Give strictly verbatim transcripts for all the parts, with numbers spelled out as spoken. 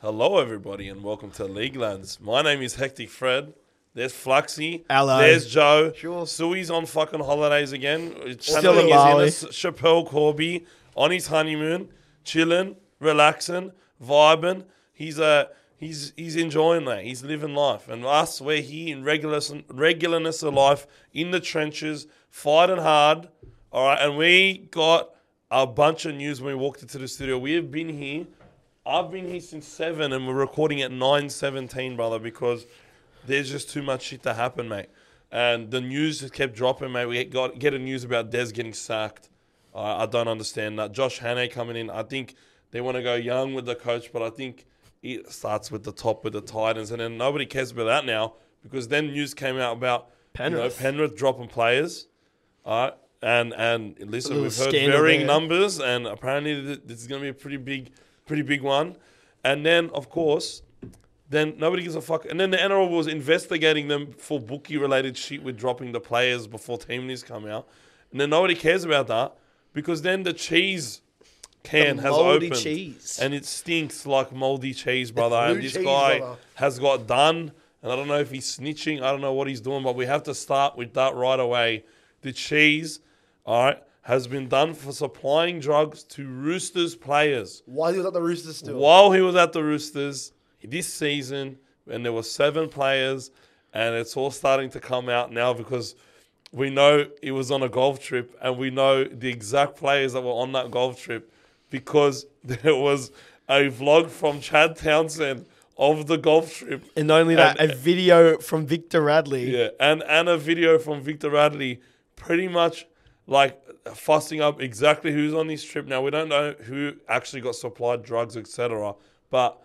Hello, everybody, and welcome to League Lands. My name is Hectic Fred. There's Fluxy. Hello. There's Joe. Sure. Sui's on fucking holidays again. Still Channeling in Bali. his inner Chappelle Corby on his honeymoon, chilling, relaxing, vibing. He's uh, he's he's enjoying that. He's living life. And us, we're here in regular, regularness of life, in the trenches, fighting hard. All right, and we got a bunch of news when we walked into the studio. We have been here. I've been here since seven, and we're recording at nine seventeen, brother, because there's just too much shit to happen, mate. And the news just kept dropping, mate. We got get a news about Des getting sacked. Uh, I don't understand that. Josh Hannay coming in. I think they want to go young with the coach, but I think it starts with the top with the Titans, and then nobody cares about that now because then news came out about Penrith, you know, Penrith dropping players. All right. And and listen, we've heard scandal varying there. numbers, and apparently th- this is going to be a pretty big, pretty big one. And then, of course, then nobody gives a fuck. And then the N R L was investigating them for bookie-related shit with dropping the players before team news come out. And then nobody cares about that because then the cheese can The has mouldy opened. cheese. And it stinks like moldy cheese, brother. blue And this cheese, guy brother. has got done. And I don't know if he's snitching. I don't know what he's doing, but we have to start with that right away. The cheese, all right, has been done for supplying drugs to Roosters players. Why he was at the Roosters still? While he was at the Roosters this season, and there were seven players, and it's all starting to come out now because we know he was on a golf trip, and we know the exact players that were on that golf trip because there was a vlog from Chad Townsend of the golf trip. And not only that, And- a video from Victor Radley. Yeah, and, and a video from Victor Radley pretty much like fussing up exactly who's on this trip. Now, we don't know who actually got supplied drugs, et cetera. But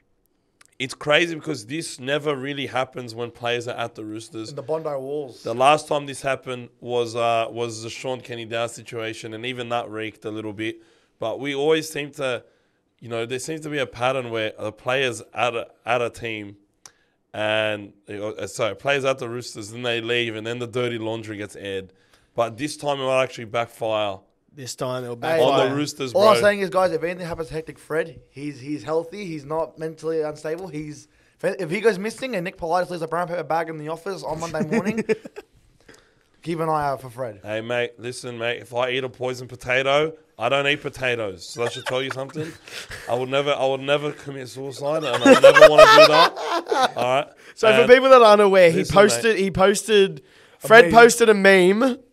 it's crazy because this never really happens when players are at the Roosters. In the Bondi Walls. The last time this happened was uh, was the Sean Kenny Dow situation, and even that reeked a little bit. But we always seem to, you know, there seems to be a pattern where the players at a, at a team, and uh, sorry, players at the Roosters, then they leave, and then the dirty laundry gets aired. But this time it might actually backfire This time it'll be Hey, on fire. the Roosters, All bro. I'm saying is, guys, if anything happens to Hectic Fred, he's he's healthy. He's not mentally unstable. He's if, if he goes missing and Nick Politis leaves a brown paper bag in the office on Monday morning, keep an eye out for Fred. Hey, mate, listen, mate. If I eat a poisoned potato, I don't eat potatoes. So that should tell you something. I would never, I would never commit suicide, and I would never want to do that. All right. So And for people that aren't aware, he listen, posted. He posted. Fred meme. posted a meme, and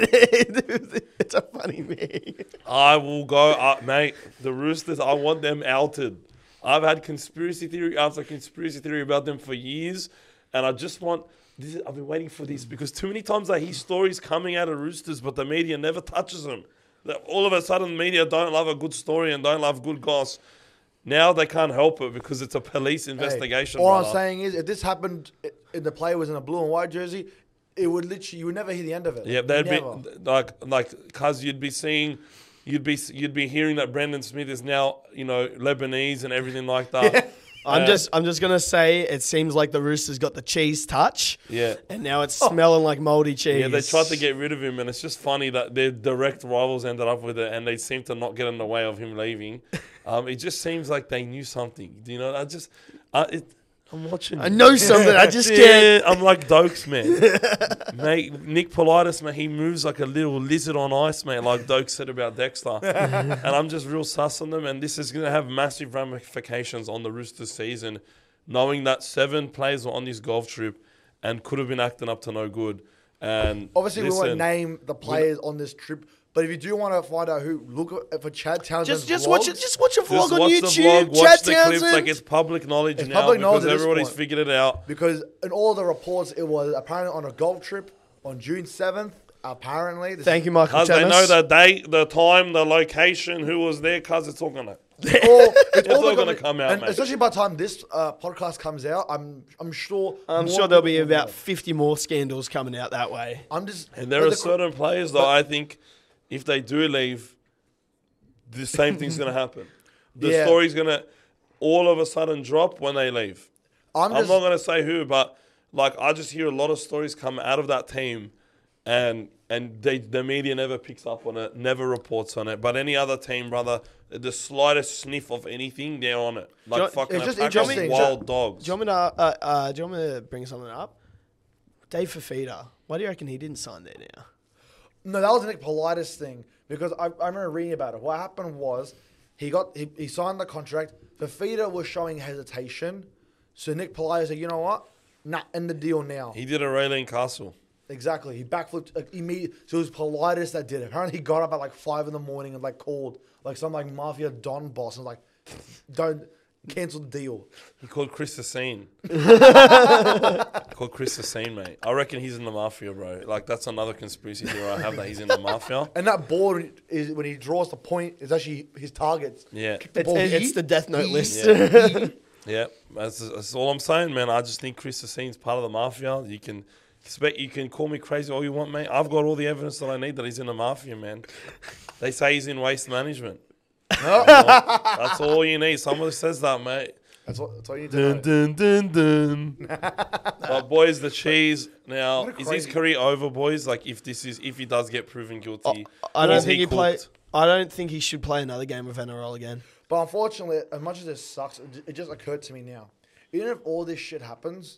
it's a funny meme. I will go, uh, mate. The Roosters, I want them outed. I've had conspiracy theory after conspiracy theory about them for years, and I just want. This is, I've been waiting for this because too many times I hear stories coming out of Roosters, but the media never touches them. That all of a sudden, the media don't love a good story and don't love good goss. Now they can't help it because it's a police investigation. Hey, all brother. I'm saying is, if this happened, and the player was in a blue and white jersey, it would literally you would never hear the end of it. Yeah, they'd Never. be like, like, cause you'd be seeing, you'd be, you'd be hearing that Brendan Smith is now, you know, Lebanese and everything like that. I'm Uh, just. I'm just gonna say it seems like the Roosters got the cheese touch, yeah. and now it's smelling like moldy cheese. Yeah, they tried to get rid of him, and it's just funny that their direct rivals ended up with it, and they seem to not get in the way of him leaving. Um, it just seems like they knew something. You know, I just, I, it, I'm watching. I know something. I just yeah, can't. I'm like Dokes, man. Mate, Nick Politis, man, he moves like a little lizard on ice, mate, like Dokes said about Dexter. And I'm just real sus on them, and this is going to have massive ramifications on the Roosters season, knowing that seven players were on this golf trip and could have been acting up to no good. And Obviously, we listen, won't name the players on this trip, but if you do want to find out who, look at- for Chad Townsend. Just, just watch it. Just watch a vlog Just on watch YouTube. the vlog, watch Chad the Townsend. clips, like it's public knowledge It's now public knowledge because at this everybody's point. figured it out. Because in all the reports, it was apparently on a golf trip on June seventh. Apparently, this Thank you, Michael. Cause they Chamis. know the date, the time, the location, who was there, cause it's all gonna. is all, it's all the- gonna come out, and mate. especially by the time this uh, podcast comes out, I'm I'm sure. I'm more sure there'll be people will about know. fifty more scandals coming out that way. I'm just. And there but are the- certain players, though, I think if they do leave, the same thing's going to happen. The Yeah. story's going to all of a sudden drop when they leave. I'm I'm, just. not going to say who, but like I just hear a lot of stories come out of that team, and and they, the media never picks up on it, never reports on it. But any other team, brother, the slightest sniff of anything, they're on it. Like you- fucking it's a just pack of interesting. wild dogs. Do you want me to, uh, uh, do you want me to bring something up? Dave Fafita. Why do you reckon he didn't sign there now? No, that was a Nick Politis thing because I, I remember reading about it. What happened was he got he, he signed the contract. Fafita was showing hesitation, so Nick Politis said, "You know what? Nah, end the deal now." He did a Raylene Castle. Exactly. He backflipped like, immediately. So it was Politis that did it. Apparently, he got up at like five in the morning and like called like some like mafia don boss and was like, "Don't cancel the deal." He called Chris Sassine. called Chris Sassine, mate. I reckon he's in the mafia, bro. Like, that's another conspiracy theory I have, that he's in the mafia. And that board is when he draws the point is actually his targets. Yeah. Kick the It's, ball it's here, the Death Note here, list. Yeah. Yeah, that's, that's all I'm saying, man. I just think Chris Sassine's part of the mafia. You can expect, you can call me crazy all you want, mate. I've got all the evidence that I need that he's in the mafia, man. They say he's in waste management. That's all you need. Someone says that, mate. That's what, that's all you need to know. Dun, dun, dun, dun. But boys, the cheese. Now, What a is his crazy- career over, boys? Like, if this is, if he does get proven guilty, I don't is think he, play. cooked? I don't think he should play another game of N R L again. But unfortunately, as much as this sucks, it ju- it just occurred to me now. Even if all this shit happens,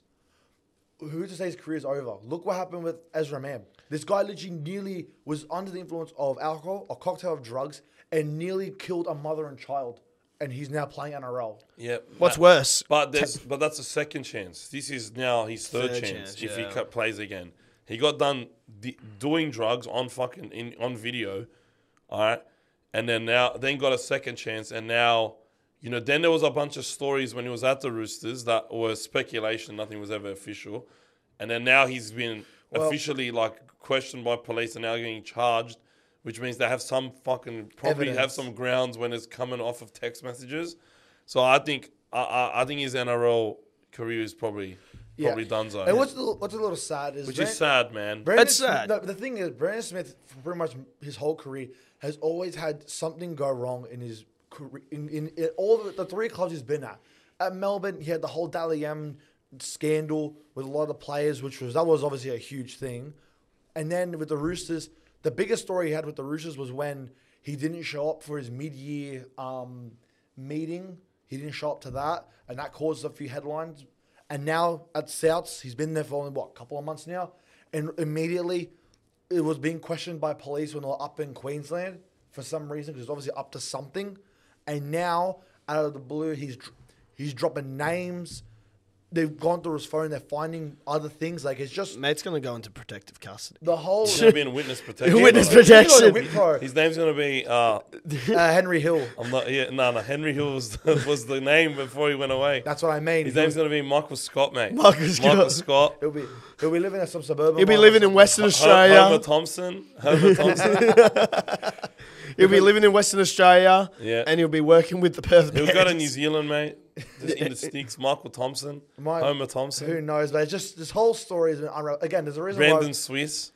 who's to say his career's over? Look what happened with Ezra Mam. This guy literally nearly was under the influence of alcohol, a cocktail of drugs, and nearly killed a mother and child. And he's now playing N R L. Yeah. What's but, worse? But there's, but that's a second chance. This is now his third, Third chance, chance, if yeah. he cut plays again. He got done d- doing drugs on fucking in on video, all right, and then now then got a second chance, and now, you know, then there was a bunch of stories when he was at the Roosters that were speculation, nothing was ever official, and then now he's been Well- officially like questioned by police and now getting charged, which means they have some fucking probably have Evidence. some grounds when it's coming off of text messages. So I think I I, I think his N R L career is probably probably donezo. And what's a little, what's a little sad is Which Brand- is sad, man. Brandon That's Smith- sad. No, the thing is, Brandon Smith, for pretty much his whole career, has always had something go wrong in his career. In, in, in all the, the three clubs he's been at. At Melbourne, he had the whole Dally M scandal with a lot of the players, which was that was obviously a huge thing. And then with the Roosters, the biggest story he had with the Roosters was when he didn't show up for his mid-year um, meeting. He didn't show up to that, and that caused a few headlines. And now at Souths, he's been there for only, what, a couple of months now? And immediately, it was being questioned by police when they were up in Queensland for some reason, because it's obviously up to something. And now, out of the blue, he's dr- he's dropping names. They've gone through his phone. They're finding other things. Like, it's just Mate's going to go into protective custody. the whole... He's gonna be in witness protection. Witness by the way. protection. Whitpro, His name's gonna be uh, uh, Henry Hill. I'm not yeah no no Henry Hill was, was the name before he went away. That's what I mean. His name's gonna be Michael Scott, mate. Michael Scott. Michael Scott. He'll be he'll be living in some suburban. He'll be one or living in something. Western Ho- Australia. Homer Thompson. Homer Thompson. He'll be living in Western Australia. Yeah. And he'll be working with the Perth He'll Bears. go to New Zealand, mate. Just in the sticks. Michael Thompson. My- Homer Thompson. Who knows? But it's just this whole story has been unreal. Again, there's a reason Brandon Swiss.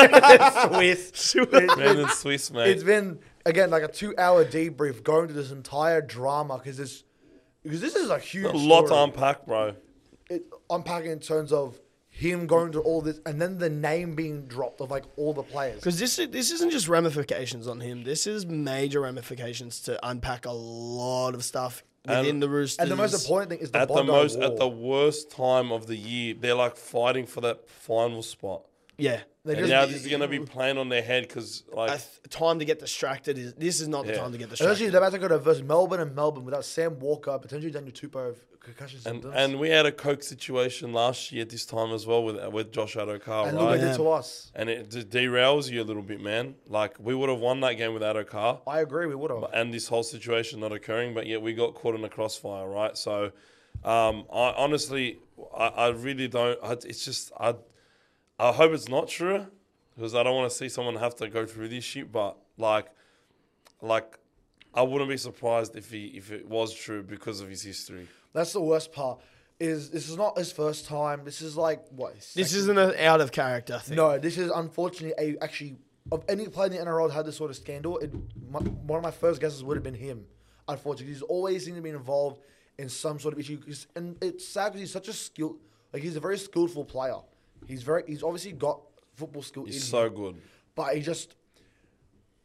why Swiss. It- Brandon it's- Swiss, mate. It's been again like a two-hour debrief going to this entire drama because this because this is a huge A lot to story. unpack, bro. It, unpacking in terms of him going to all this and then the name being dropped of like all the players. Because this this isn't just ramifications on him. This is major ramifications to unpack a lot of stuff within And- the Roosters. And the most important thing is the At the Bondi most, War. at the worst time of the year, they're like fighting for that final spot. yeah, They And just- now this is gonna be playing on their head because, like, a th- time to get distracted is this is not the Yeah. time to get Especially distracted. they're about to go to versus Melbourne and Melbourne without Sam Walker, potentially Daniel Tupou of concussion and symptoms. and we had a coke situation last year at this time as well with with Josh Adokar, And look what right? they Yeah. did to us. And it d- derails you a little bit, man. Like, we would have won that game with Adokar. I agree, we would have. And this whole situation not occurring, but yet we got caught in the crossfire, right? So, um, I honestly, I, I really don't. I, it's just, I, I hope it's not true because I don't want to see someone have to go through this shit. But like, like, I wouldn't be surprised if he if it was true because of his history. That's the worst part. Is this is not his first time. This is like what? his This second- isn't an out of character thing. No, this is unfortunately a actually of any player in the N R L that had this sort of scandal. It, my, one of my first guesses would have been him. Unfortunately, he's always seemed to be involved in some sort of issue. 'Cause- And it's sad because he's such a skill. Like he's a very skillful player. He's very. He's obviously got football skill. He's in so him, good. but he just.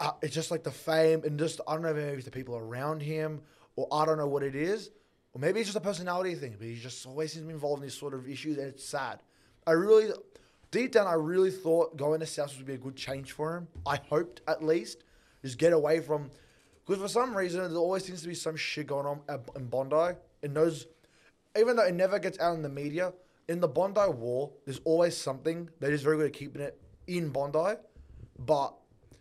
uh, it's just like the fame and just I don't know if maybe it's the people around him or I don't know what it is, or maybe it's just a personality thing. But he just always seems to be involved in these sort of issues, and it's sad. I really, deep down, I really thought going to South would be a good change for him. I hoped at least just get away from, because for some reason there always seems to be some shit going on at, in Bondi, and those, even though it never gets out in the media, in the Bondi War, there's always something. They're just very good at keeping it in Bondi, but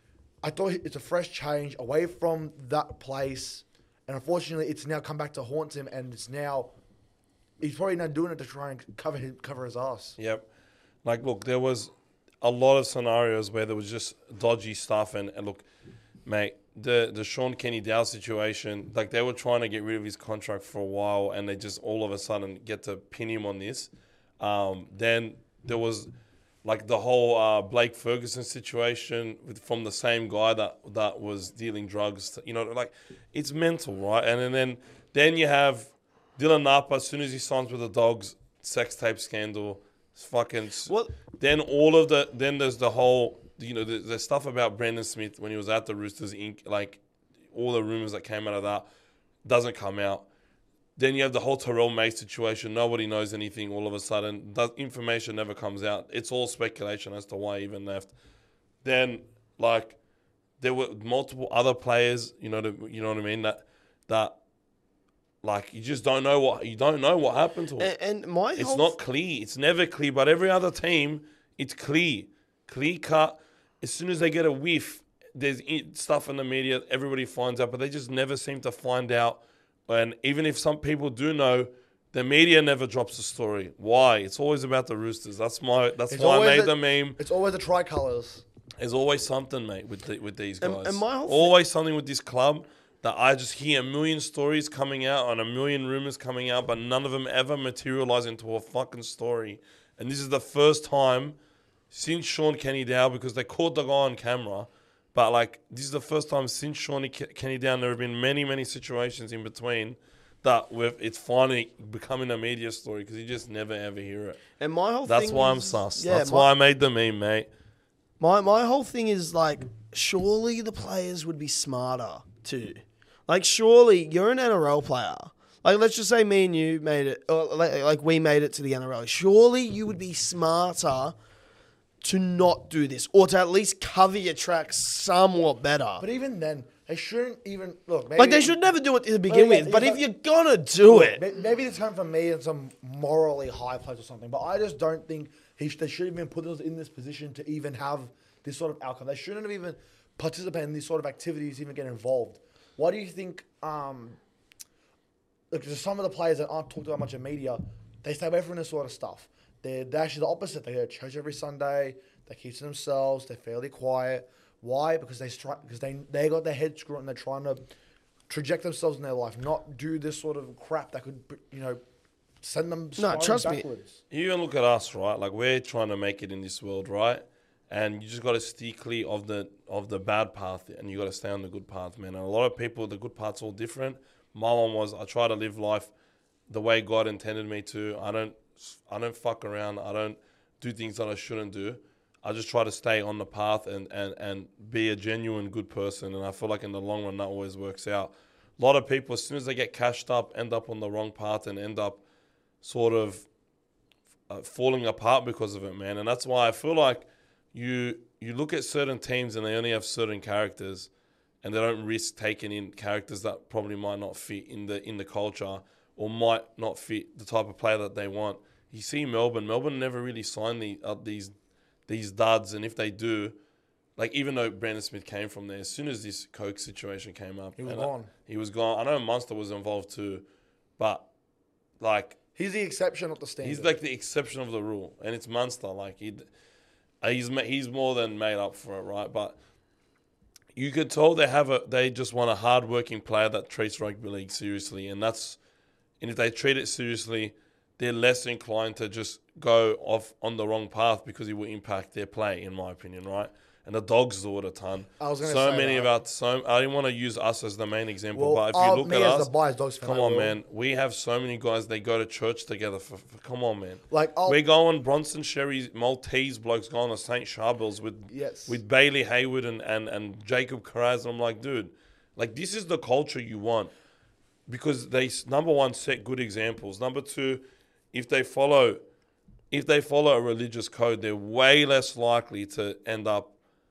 I thought it's a fresh change away from that place, and unfortunately, it's now come back to haunt him, and it's now he's probably not doing it to try and cover his, cover his ass. Yep. Like, look, there was a lot of scenarios where there was just dodgy stuff, and, and look, mate, the the Sean Kenny Dow situation, like they were trying to get rid of his contract for a while, and they just all of a sudden get to pin him on this. Um, then there was like the whole uh, Blake Ferguson situation with, from the same guy that that was dealing drugs. To, you know, like it's mental, right? And, and then then you have Dylan Napa as soon as he signs with the Dogs, sex tape scandal. It's fucking. Well, then all of the then there's the whole you know the, the stuff about Brendan Smith when he was at the Roosters Incorporated. Like all the rumors that came out of that doesn't come out. Then you have the whole Terrell May situation. Nobody knows anything all of a sudden. The information never comes out. It's all speculation as to why he even left. Then, like, there were multiple other players, you know, the, you know what I mean, that, that, like, you just don't know what, you don't know what happened to him. And, and my It's whole not clear. It's never clear. But every other team, it's clear. Clear cut. As soon as they get a whiff, there's stuff in the media, everybody finds out, but they just never seem to find out. And even if some people do know, the media never drops the story. Why? It's always about the Roosters. That's my. That's It's why I always made a- the meme. It's always the tricolours. There's always something, mate, with the, with these guys. And- and my whole thi- always something with this club that I just hear a million stories coming out and a million rumors coming out, but none of them ever materialize into a fucking story. And this is the first time since Sean Kenny Dow, because they caught the guy on camera. But, like, this is the first time since Shawnee Kenny Down, there have been many, many situations in between that we've, it's finally becoming a media story because you just never, ever hear it. and my whole That's thing why I'm is- sus. Yeah, That's my, why I made the meme, mate. My my whole thing is like, surely the players would be smarter too. Like, surely you're an N R L player. Like, let's just say me and you made it, or like, like we made it to the N R L. Surely you would be smarter to not do this, or to at least cover your tracks somewhat better. But even then, they shouldn't even look. Maybe, Like, they should never do it to begin yeah, with. But yeah, if but- you're gonna do Look, it, may- Maybe it's coming from me in some morally high place or something, but I just don't think he sh- they should have been put us in this position to even have this sort of outcome. They shouldn't have even participated in these sort of activities, even get involved. Why do you think? Um, look, there's some of the players that aren't talked about much in media. They stay away from this sort of stuff. They're, they're actually the opposite. They go to church every Sunday. They keep to themselves. They're fairly quiet. Why? Because they stri- because they they got their head screwed and they're trying to traject themselves in their life, not do this sort of crap that could, you know, send them spiraling trust me. backwards. You even look at us, right? Like, we're trying to make it in this world, right? And you just got to steer clear of the of the bad path, and you got to stay on the good path, man. And a lot of people, the good path's all different. My one was, I try to live life the way God intended me to. I don't I don't fuck around. I don't do things that I shouldn't do. I just try to stay on the path and, and, and be a genuine good person. And I feel like in the long run, that always works out. A lot of people, as soon as they get cashed up, end up on the wrong path and end up sort of uh, falling apart because of it, man. And that's why I feel like you you look at certain teams and they only have certain characters and they don't risk taking in characters that probably might not fit in the in the culture or might not fit the type of player that they want. You see Melbourne. Melbourne never really signed the, uh, these these duds, and if they do, like, even though Brandon Smith came from there, as soon as this Coke situation came up, He was and gone. I, he was gone. I know Munster was involved too, but like He's the exception, not the standard. he's like the exception of the rule, and it's Munster. Like he, he's ma- he's more than made up for it, right? But you could tell they have a they just want a hard-working player that treats rugby league seriously, and that's and if they treat it seriously, they're less inclined to just go off on the wrong path because it will impact their play, in my opinion, right? and the Dogs do it a ton. I was gonna so say many that. about so. I didn't want to use us as the main example, Well, but if you uh, look me at as us, a biased Dogs fan, come I on, will. man, we have so many guys. They go to church together. For, for come on, man. Like, I'll- we're going Bronson Sherry Maltese blokes going to Saint Charbels with Yes. with Bailey Hayward and and and Jacob Carraz, and I'm like, dude, like this is the culture you want. Because they number one set good examples. Number two, if they follow, if they follow a religious code, they're way less likely to end up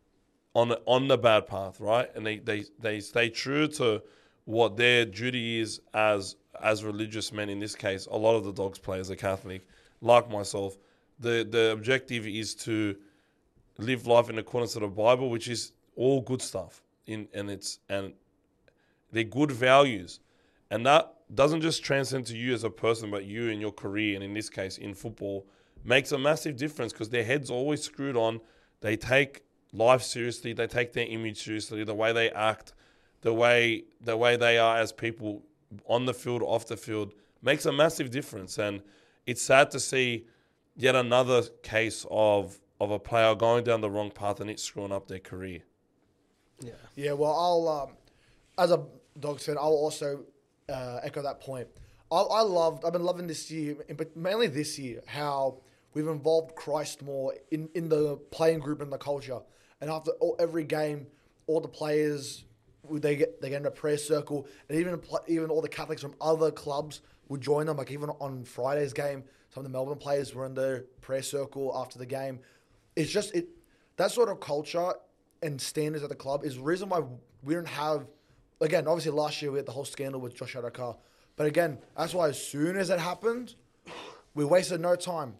on on the bad path, right? And they, they, they stay true to what their duty is as as religious men. In this case, a lot of the Dogs players are Catholic, like myself. The the objective is to live life in accordance to the Bible, which is all good stuff. In and it's and they're good values. And that doesn't just transcend to you as a person, but you in your career, and in this case, in football, makes a massive difference because their head's always screwed on. They take life seriously. They take their image seriously. The way they act, the way the way they are as people on the field, off the field, makes a massive difference. And it's sad to see yet another case of of a player going down the wrong path and it's screwing up their career. Yeah. Yeah, well, I'll um, as a Dogs fan, I'll also uh, echo that point. I, I loved, I've been loving this year, but mainly this year, how we've involved Christ more in, in the playing group and the culture. And after all, every game, all the players they get they get in a prayer circle, and even even all the Catholics from other clubs would join them. Like even on Friday's game, some of the Melbourne players were in the prayer circle after the game. It's just it that sort of culture and standards at the club is the reason why we don't have. Again, obviously last year we had the whole scandal with Josh Adokar. But again, that's why as soon as it happened, we wasted no time.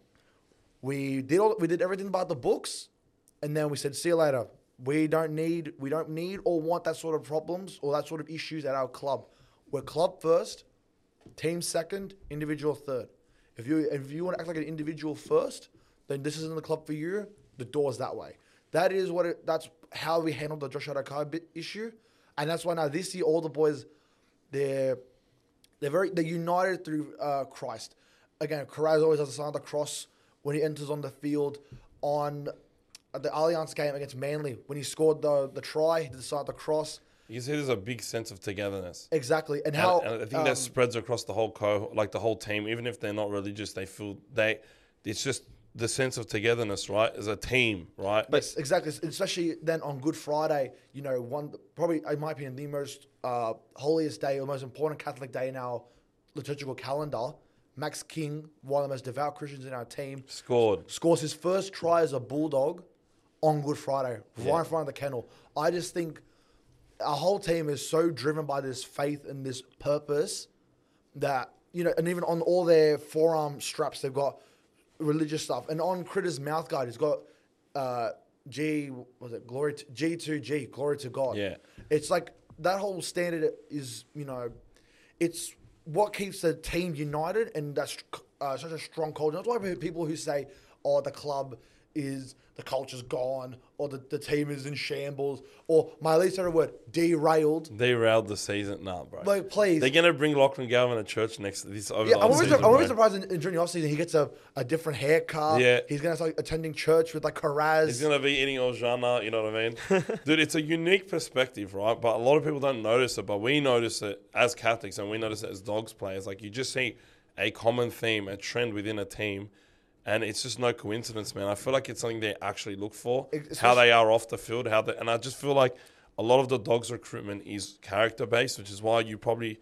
We did all, we did everything by the books, and then we said, see you later. We don't need we don't need or want that sort of problems or that sort of issues at our club. We're club first, team second, individual third. If you if you want to act like an individual first, then this isn't the club for you. The door's that way. That is what it, that's how we handled the Josh Adokar bit issue. And that's why now this year all the boys, they're they're very they're united through uh, Christ. Again, Carraz always has the sign of the cross when he enters on the field. On the Allianz game against Manly, when he scored the the try, he did the sign of the cross. You can see there's a big sense of togetherness. Exactly, and And, how and I think um, that spreads across the whole co, like the whole team. Even if they're not religious, they feel they. It's just the sense of togetherness, right? As a team, right? But yes, exactly, especially then on Good Friday, you know, one probably in my opinion the most uh, holiest day or most important Catholic day in our liturgical calendar. Max King, one of the most devout Christians in our team, Scored. scores his first try as a Bulldog on Good Friday, right Yeah. in front of the kennel. I just think our whole team is so driven by this faith and this purpose that, you know, and even on all their forearm straps, they've got religious stuff. And on Critter's mouth guard, he's got uh, G, was it glory to, G two G, glory to God. Yeah. It's like that whole standard is, you know, it's what keeps the team united, and that's uh, such a strong culture. That's why people who say, oh, the club is, the culture's gone, or the, the team is in shambles, or my least favorite word, derailed. They railed the season. Nah, bro. Like, please. They're going to bring Lachlan Galvin to church next this over Yeah, the I'm always, off-season, I'm always bro. surprised in, in during the offseason he gets a, a different haircut. Yeah. He's going to start attending church with like Carraz. He's going to be eating Ojana, you know what I mean? Dude, it's a unique perspective, right? But a lot of people don't notice it, but we notice it as Catholics and we notice it as Dogs players. Like, you just see a common theme, a trend within a team, and it's just no coincidence, man. I feel like it's something they actually look for, It's how just- they are off the field, how they, and I just feel like a lot of the Dogs recruitment is character-based, which is why you probably...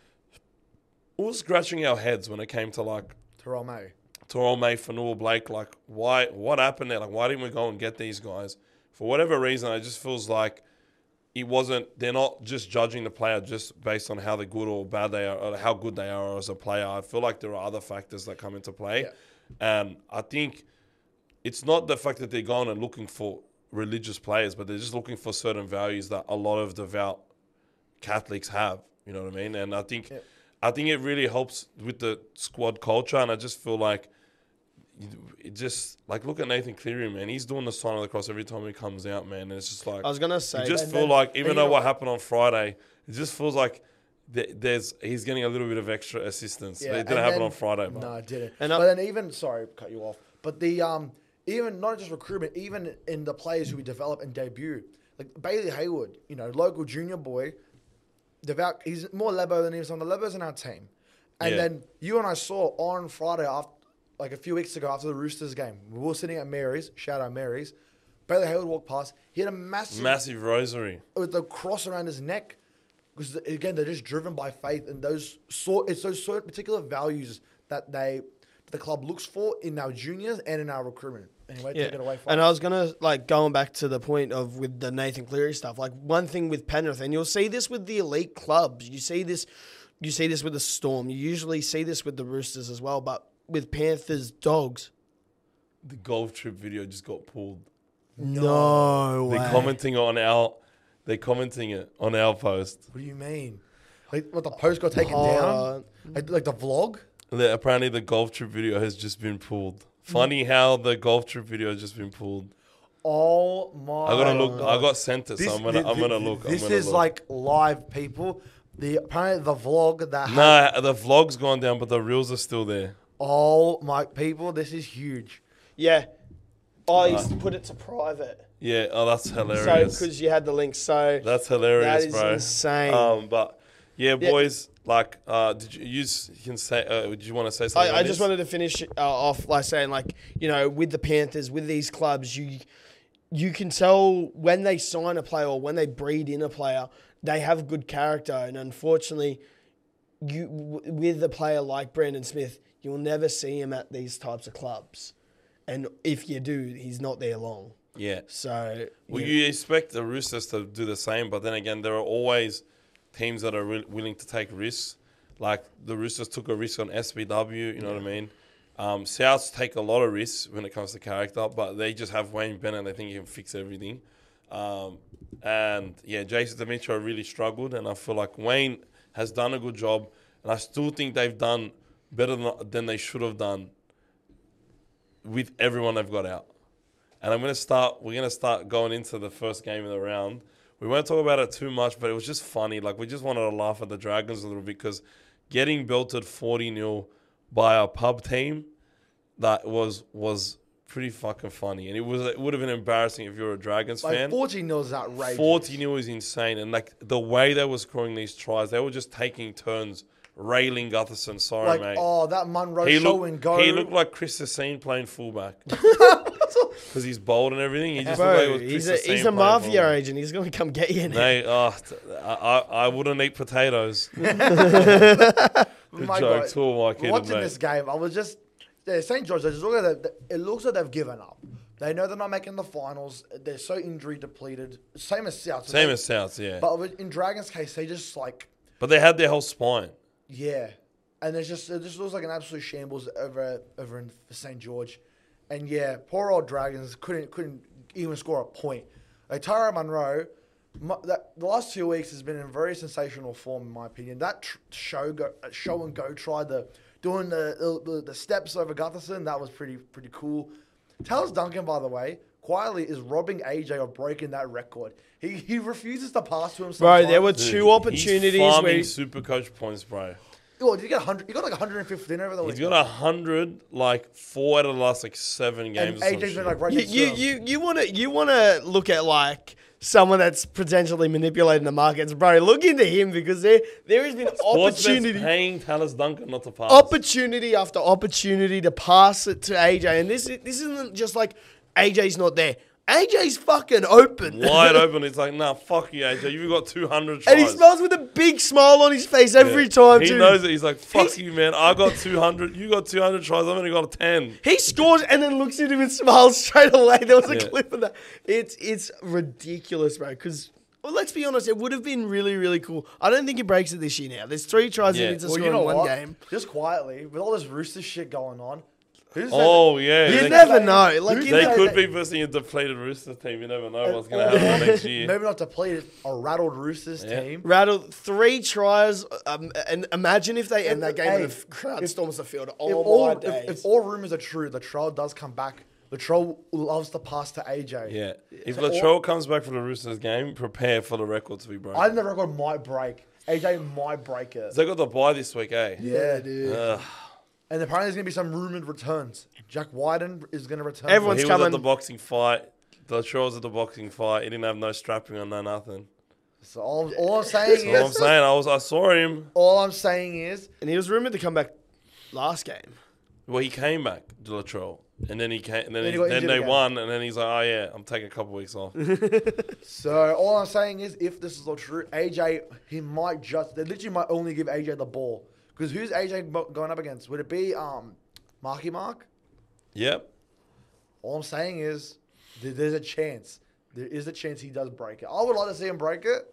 We were scratching our heads when it came to, like, Terrell May. Terrell May, Fanua Blake, like, why, what happened there? Like, why didn't we go and get these guys? For whatever reason, it just feels like it wasn't, they're not just judging the player just based on how they're good or bad they are, or how good they are as a player. I feel like there are other factors that come into play. Yeah. And I think it's not the fact that they're going and looking for religious players, but they're just looking for certain values that a lot of devout Catholics have. You know what I mean? And I think, Yeah. I think it really helps with the squad culture. And I just feel like it just, like, look at Nathan Cleary, man. He's doing the sign of the cross every time he comes out, man. And it's just like, I was gonna say, you just And feel then- like, even and though you know- what happened on Friday, it just feels like th- there's he's getting a little bit of extra assistance. Yeah, it didn't and happen then- on Friday, but No, it didn't. And but I- then even, sorry, cut you off. But the um, even not just recruitment, even in the players who we develop and debut. Like Bailey Hayward, you know, local junior boy, devout. He's more Lebo than even some of the Lebos in our team. And Yeah. then you and I saw on Friday, after, like a few weeks ago after the Roosters game, we were sitting at Mary's. Shout out Mary's. Bailey Hayward walked past. He had a massive, Massive rosary. with the cross around his neck. Because again, they're just driven by faith, and those sort it's those sort of particular values that they the club looks for in our juniors and in our recruitment. Anyway, Yeah, take it away from and I was gonna like going back to the point of with the Nathan Cleary stuff. Like one thing with Penrith, and you'll see this with the elite clubs. You see this, you see this with the Storm. You usually see this with the Roosters as well. But with Panthers, Dogs, The golf trip video just got pulled. no way. They're commenting on our, they're commenting it on our post. What do you mean? Like what the post got taken Hold down? on. Like, like the vlog? The, apparently the golf trip video has just been pulled. Funny how the golf trip video has just been pulled. Oh my! I gotta look. God. I got sent it, so This- I'm gonna. I'm thi- gonna thi- look. This I'm gonna is look. like live, people. The apparently the vlog that. had- Nah, the vlog's gone down, but the reels are still there. Oh my people! This is huge. Yeah, I used to put it to private. Yeah. Oh, that's So hilarious. because you had the link, so That's hilarious, that is bro. insane. Um, but yeah, Yeah. boys. Like, uh, did you use? You can say. Uh, did you want to say something? I, on I just this? wanted to finish uh, off by saying, like, you know, with the Panthers, with these clubs, you you can tell when they sign a player or when they breed in a player, they have good character. And unfortunately, you w- with a player like Brandon Smith, you'll never see him at these types of clubs. And if you do, he's not there long. Yeah. So, Well, yeah. you expect the Roosters to do the same, but then again, there are always teams that are re- willing to take risks. Like the Roosters took a risk on S B W, you know what I mean? Um, Souths take a lot of risks when it comes to character, but they just have Wayne Bennett and they think he can fix everything. Um, and yeah, Jason Demetrio really struggled, and I feel like Wayne has done a good job, and I still think they've done better than, than they should have done with everyone they've got out. And I'm gonna start. We're gonna start going into the first game of the round. We won't talk about it too much, but it was just funny. Like we just wanted to laugh at the Dragons a little bit because getting belted forty nil by a pub team that was was pretty fucking funny, and it was it would have been embarrassing if you're a Dragons Like fan. fourteen nil is outrageous. forty nil is insane, and like the way they were scoring these tries, they were just taking turns railing Gutherson. Sorry, Like mate. oh, that Munro He show looked, and go. he looked like Chris Sassine playing fullback. Because he's bold and everything. He just looked like it Bro, was Chris he's a, Sassine he's a playing mafia fullback. agent. He's going to come get you now. Mate, oh, t- I, I, I wouldn't eat potatoes. Good My joke God. to all my kids, Watching mate. this game, I was just yeah, Saint George. They just look at it. It looks like they've given up. They know they're not making the finals. They're so injury depleted. Same as South. So Same they- as Souths, yeah. But with- in Dragons' case, they just like But they had their whole spine. yeah, and it's just it just looks like an absolute shambles over over in Saint George, and yeah, poor old Dragons couldn't couldn't even score a point. Like Tyra Munro, mu- that the last two weeks has been in very sensational form in my opinion. That tr- show go, uh, show and go try the doing the, the the steps over Gutherson, that was pretty pretty cool. Talos Duncan, by the way, quietly is robbing A J of breaking that record. He he refuses to pass to him. Bro, there were sometimes. two opportunities He's where farming he- super coach points, bro. Oh, did he get one hundred? He got like one hundred fifteen over the He's weekend. got a hundred, like four out of the last like seven And games. or some A J's shit. been like right You next to you him. you you want to you want to look at like someone that's potentially manipulating the markets, bro. Look into him because there there has been Sportsbet's opportunity, paying Talos Duncan not to pass. opportunity after opportunity to pass it to A J, and this this isn't just like A J's not there. A J's fucking open, Wide open. It's like, nah, fuck you, A J. You've got two hundred tries. and he smiles with a big smile on his face every Yeah. time. He too. knows it. He's like, fuck He's- you, man. I got two hundred. You got two hundred tries. I've only got ten. He scores and then looks at him and smiles straight away. There was a Yeah. clip of that. It's it's ridiculous, bro. Because well, let's be honest, it would have been really really cool. I don't think he breaks it this year. Now there's three tries Yeah. he needs to Well, score you know in one what? game. Just quietly, with all this Rooster shit going on, who's Oh, yeah. You They, never know. Like Who's you they know, could be versing a depleted Roosters team. You never know what's going to happen next year. maybe not to play a rattled Roosters Yeah. team? rattled three tries. Um, and imagine if they end that game Hey, and the crowd if- storms the field. If Oh all, my if, days! if all rumors are true, the troll does come back. The troll loves to pass to A J. Yeah. If So all- Latrell comes back for the Roosters game, prepare for the record to be broken. I think the record might break. A J might break it. They got the bye this week, eh? Yeah, dude. Ugh. And apparently there's going to be some rumored returns. Jack Wyden is going to return. Well, Everyone's he was coming. at the boxing fight. Latrell was at the boxing fight. He didn't have no strapping on, no nothing. So all, all I'm saying That's all I'm is, saying. I was, I saw him. all I'm saying is, And he was rumored to come back last game. Well, he came back, Latrell, and then he came, and then, Then he he, got then injured they again. won, and then he's like, "Oh yeah, I'm taking a couple weeks off." so all I'm saying is, if this is all true, A J, he might just, they literally might only give A J the ball. Because who's A J mo- going up against? Would it be um, Marky Mark? Yep. All I'm saying is, there- there's a chance. There is a chance he does break it. I would like to see him break it,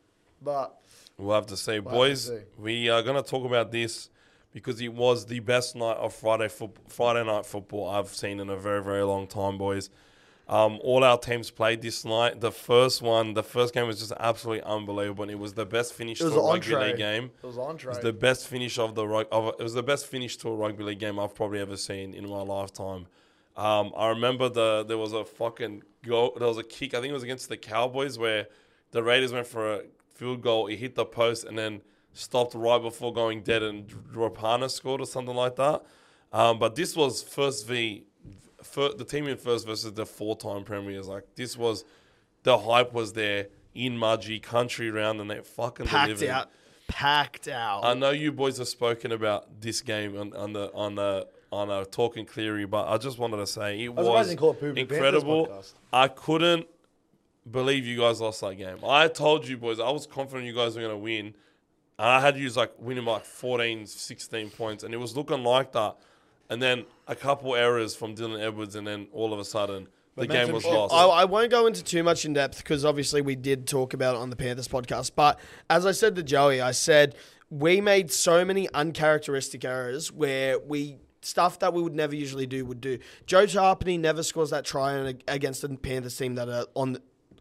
but We'll have to see, have to boys. see. We are gonna talk about this because it was the best night of Friday fo- Friday night football I've seen in a very, very long time, boys. Um, all our teams played this night. The first one, the first game was just absolutely unbelievable, and it was the best finish it to was a an rugby entree. league game. It was an It entree. was the best finish of the rug- of it was the best finish to a rugby league game I've probably ever seen in my lifetime. Um, I remember the there was a fucking goal. There was a kick. I think it was against the Cowboys where the Raiders went for a field goal. He hit the post and then stopped right before going dead, and Rapana scored or something like that. Um, but this was first v fir- the team in first versus the four-time premiers. Like this was the hype was there in Mudgee country round, and they fucking Packed delivered. out. Packed out. I know you boys have spoken about this game on, on the on the on a Talking Cleary, but I just wanted to say it I was surprised was you didn't call it Poo Poo incredible. Panthers podcast. I couldn't believe you guys lost that game. I told you boys, I was confident you guys were going to win. And I had you like winning by like fourteen, sixteen points, and it was looking like that. And then a couple errors from Dylan Edwards, and then all of a sudden the game Momentum was shift. lost. I, I won't go into too much in depth because obviously we did talk about it on the Panthers podcast. But as I said to Joey, I said we made so many uncharacteristic errors where we stuff that we would never usually do would do. Joe Tarpany never scores that try on- against the Panthers team that are on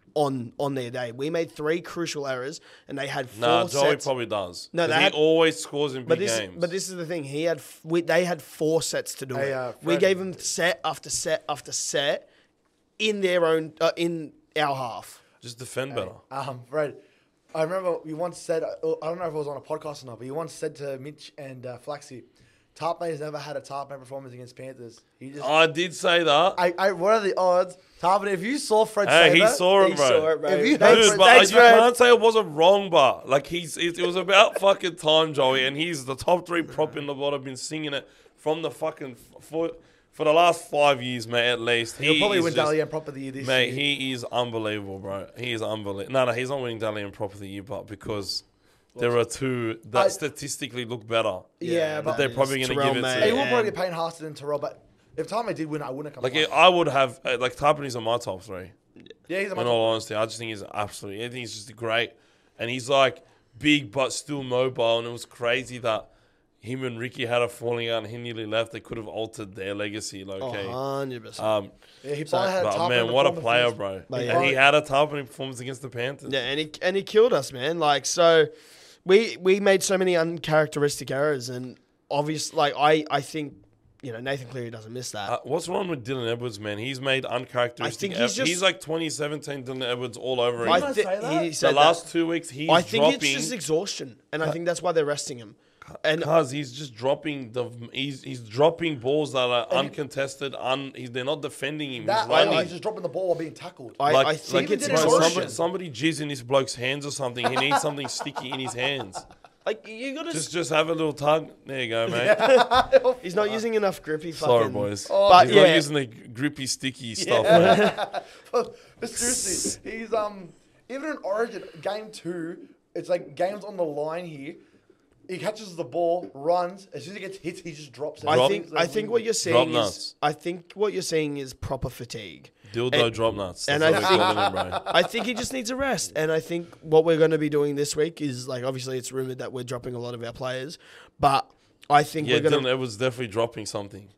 on on their day. We made three crucial errors and they had four Nah, Joey sets. probably does. No, 'Cause they he had- always scores in big But this, games. but this is the thing. He had, f- we, they had four sets to do Hey, it. uh, we Fred. gave them set after set after set in their own, uh, in our half. Just defend better. Um, Fred, I remember you once said, I don't know if it was on a podcast or not, but you once said to Mitch and uh, Flaxy, Tarpane has never had a Tarpane performance against Panthers. He just, I did say that. I, I, what are the odds? Tarpane, if you saw Fred Hey, say he that, saw it, He bro. saw it, bro. If you Thanks, had- Dude, but thanks, you Fred. can't say it wasn't wrong, but like he's it, it was about fucking time, Joey, and he's the top three prop in the world. I've been singing it from the fucking f- for for the last five years, mate, at least. he'll He probably is win just- Dally and Prop of the Year this Mate, year. he is unbelievable, bro. He is unbelievable. No, no, he's not winning Dally and Prop of the Year, but because there are two that I- statistically look better. Yeah, but they're probably going to Terrell give it May. to He him. will and- probably get Payne Harston and Terrell, but if Tarpane did win, I wouldn't come. Like I would have uh, like Tarpany's on my top three. yeah, he's a In all honesty, I just think he's absolutely. I think he's just great, and he's like big but still mobile. And it was crazy that him and Ricky had a falling out, and he nearly left. They could have altered their legacy, like, Oh, okay. one hundred percent. Um, Yeah, he probably had a but Tarpane man, what a performance player, against- bro! But And yeah. he had a Tarpany performance against the Panthers. Yeah, and he and he killed us, man. Like so, we we made so many uncharacteristic errors, and obviously, like I I think you know Nathan Cleary doesn't miss that. Uh, what's wrong with Dylan Edwards, man? He's made uncharacteristic. I think he's eff- just- like twenty seventeen Dylan Edwards all over I again. thi- say that? he The said last that. two weeks, he's I think dropping. it's just exhaustion, and I think that's why they're resting him. And Because he's just dropping the he's he's dropping balls that are uncontested. Un he's, they're not defending him. That, he's I running. think he's just dropping the ball while being tackled. I, like, I think like it's even did it bro, exhaustion. somebody, somebody jizz in this bloke's hands or something. He needs something sticky in his hands. Like you gotta. Just just have a little tug. There you go, mate. he's not using enough grippy. Sorry, fucking, boys. But he's yeah. not using the grippy, sticky stuff, man. But seriously, he's um even in Origin game two, it's like games on the line here. He catches the ball, runs. As soon as he gets hit, he just drops it. I Drop- think I think what you're Drop seeing is nuts. I think what you're seeing is proper fatigue. Dildo And- drop nuts. That's and what I we're think- calling him, bro. I think he just needs a rest. And I think what we're going to be doing this week is like, obviously, it's rumored that we're dropping a lot of our players, but I think Yeah, we're going Dylan to. Edwards definitely dropping something.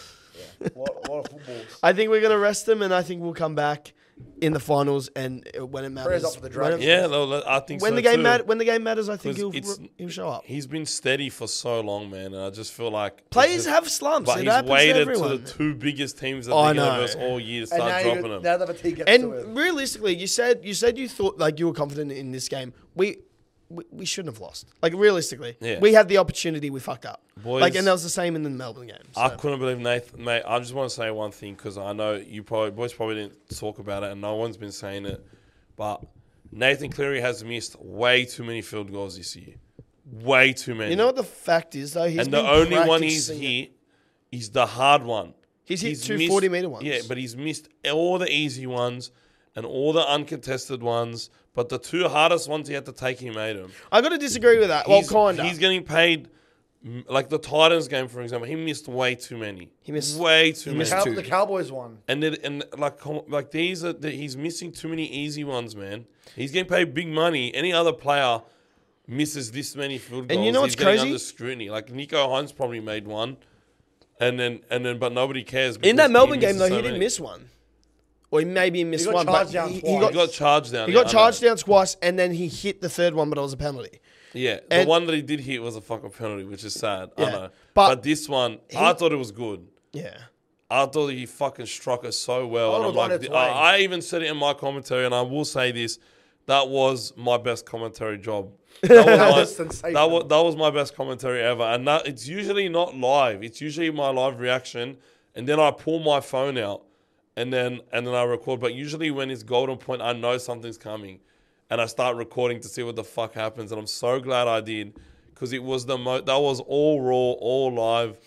What, what a footballs. I think we're going to rest them, and I think we'll come back in the finals and uh, when it matters. Prayers up for the when, Dragons. it- Yeah, no, I think when so the game too. mat- when the game matters, I think 'Cause he'll it's- he'll show up. He's been steady for so long, man, and I just feel like Players it's just- have slumps. But It he's happens to waited to everyone. the two biggest teams that I they're going know. to verse all year to And start now, dropping you, them. now the fatigue gets to it. And realistically, you said you said you thought like you were confident in this game. We we, we shouldn't have lost. Like realistically, Yeah. we had the opportunity, we fucked up. Boys, like, and that was the same in the Melbourne game. So. I couldn't believe Nathan, mate. I just want to say one thing because I know you probably boys probably didn't talk about it, and no one's been saying it, but Nathan Cleary has missed way too many field goals this year. Way too many. You know what the fact is though? He's and the been only one he's practicing it. hit is the hard one. He's hit two missed- forty-metre ones. Yeah, but he's missed all the easy ones and all the uncontested ones. But the two hardest ones he had to take, he made them. I got to disagree with that. Well, He's- kinda. He's getting paid, mm, like the Titans game, for example. He missed way too many. He missed- way too he many. missed Cow- two. the Cowboys won. And then, and like com- like these are the, he's missing too many easy ones, man. He's getting paid big money. Any other player misses this many field goals, And you know he's what's getting crazy? under scrutiny. Like Nico Hines probably made one, and then and then but nobody cares. In because that Melbourne he game, misses though, so he didn't many. miss one. Or he maybe missed got one, but charged down he, he twice. got, He got charged down. he yeah, got I charged know. down twice, and then he hit the third one, but it was a penalty. Yeah, the And- one that he did hit was a fucking penalty, which is sad. I Yeah, know, but but, this one, I thought it was good. Yeah. I thought he fucking struck us so well. I And would've I'm gone like, its I, way. I even said it in my commentary, and I will say this: that was my best commentary job. That was, That my, was sensational. that was that was my best commentary ever, and that it's usually not live. It's usually my live reaction, and then I pull my phone out, and then and then I record. But usually when it's golden point, I know something's coming, and I start recording to see what the fuck happens. And I'm so glad I did, because it was the mo- that was all raw, all live.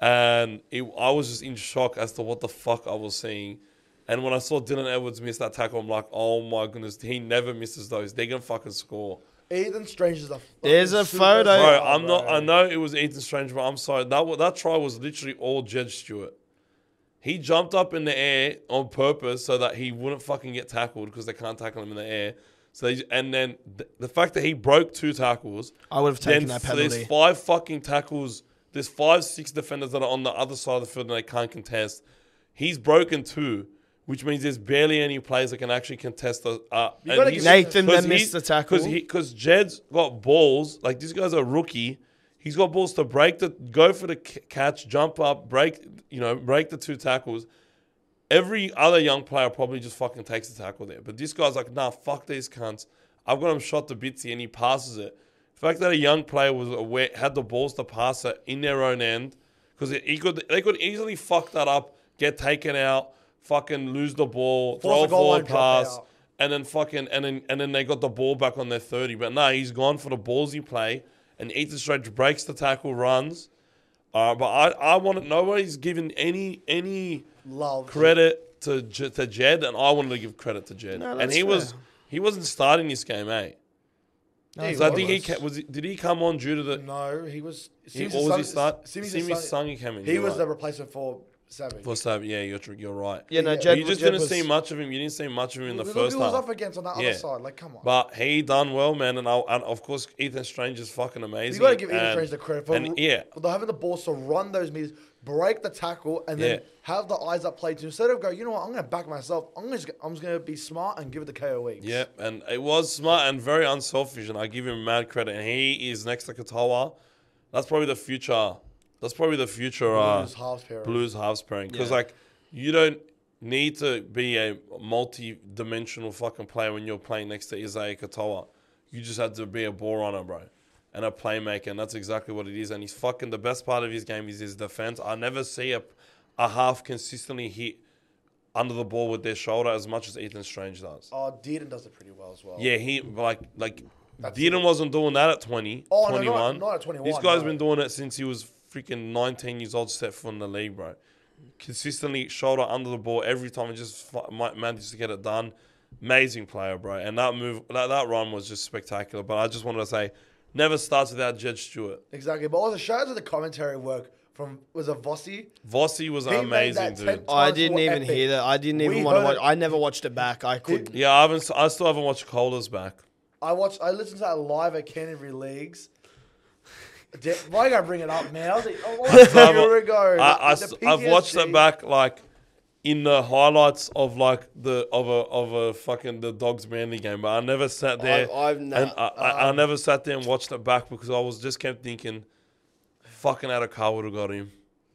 And it, I was just in shock as to what the fuck I was seeing. And when I saw Dylan Edwards miss that tackle, I'm like, oh my goodness, he never misses those. They're going to fucking score. Ethan Strange is a fucking There's a superstar, photo. Bro, I'm not, bro. I know it was Ethan Strange, but I'm sorry. That wa- that try was literally all Jed Stewart. He jumped up in the air on purpose so that he wouldn't fucking get tackled because they can't tackle him in the air. So they, and then th- the fact that he broke two tackles, I would have taken then that f- there's penalty. five fucking tackles. There's five, six defenders that are on the other side of the field and they can't contest. He's broken two, which means there's barely any players that can actually contest. The, uh, You and gotta he's- give Nathan Cause then he- missed the tackle. Because because Jed's got balls. Like this guy's a rookie. He's got balls to break the, go for the c- catch, jump up, break, you know, break the two tackles. Every other young player probably just fucking takes the tackle there. But this guy's like, nah, fuck these cunts. I've got him shot to bitsy and he passes it. The fact that a young player was aware, had the balls to pass it in their own end, because he could, they could easily fuck that up, get taken out, fucking lose the ball, Force throw a a goal forward line, drop pass, out. and then fucking and then and then they got the ball back on their thirty. But no, he's gone for the ballsy play, and Ethan Strange breaks the tackle, runs. Uh, but I, I want nobody's given any any Love. credit to J- to Jed, and I wanted to give credit to Jed. No, and that's he was fair. he wasn't starting this game, eh? Yeah, he So I think he was. ca- was. He, did he come on due to the? No, he was. He, Sims' or was he son- start? Sims' Simi son- Sung came in. He you're was right. the replacement for Savage. For Sav, yeah, you're tr- you're right. Yeah, no, Yeah. Jed, you just Jed didn't was, see much of him. You didn't see much of him in the Look first who was half. up against on that Yeah. other side. Like, come on. But he done well, man, and, I, and of course Ethan Strange is fucking amazing. You got to give Ethan and- Strange the credit for and yeah, for having the balls to run those meters, break the tackle, and then Yeah. have the eyes up play to instead of go. You know what? I'm going to back myself. I'm just I'm just going to be smart and give it the K O weeks. yeah, and it was smart and very unselfish, and I give him mad credit. And he is next to Katoa. That's probably the future. That's probably the future. Uh, Blues halves pairing. Blues halves pairing, because Yeah. like you don't need to be a multi-dimensional fucking player when you're playing next to Isaiah Katoa. You just have to be a ball runner, bro, and a playmaker, and that's exactly what it is. And he's fucking the best part of his game is his defense. I never see a a half consistently hit under the ball with their shoulder as much as Ethan Strange does. Oh, Dearden does it pretty well as well. Yeah, he like like That's Dearden it. wasn't doing that at twenty, Oh, no, not- twenty-one. not at twenty-one, This guy's no. been doing it since he was freaking nineteen years old, set foot in the league, bro. Consistently shoulder under the ball every time, and just fu- ma- managed to get it done. Amazing player, bro. And that move, that, that run was just spectacular. But I just wanted to say, never starts without Jed Stewart. Exactly. But also, shout out to the commentary work from, was it Vossi? Vossi was He made amazing, that dude. ten- I times didn't more even epic. hear that. I didn't even We want to heard watch. it. I never watched it back. I couldn't. Yeah, I haven't. I still haven't watched Kohler's back. I watched. I listened to that live at Canterbury Leagues. De- Why you gotta bring it up, man? I was like, oh, I still a haven't- year ago. I, like, I, the s- I've watched P T S D. it back like in the highlights of like the of a of a fucking the Dogs Manly game, but I never sat there. I've, I've no, and I, I, I um, never sat there and watched it back because I was just kept thinking, fucking out of car would have got him.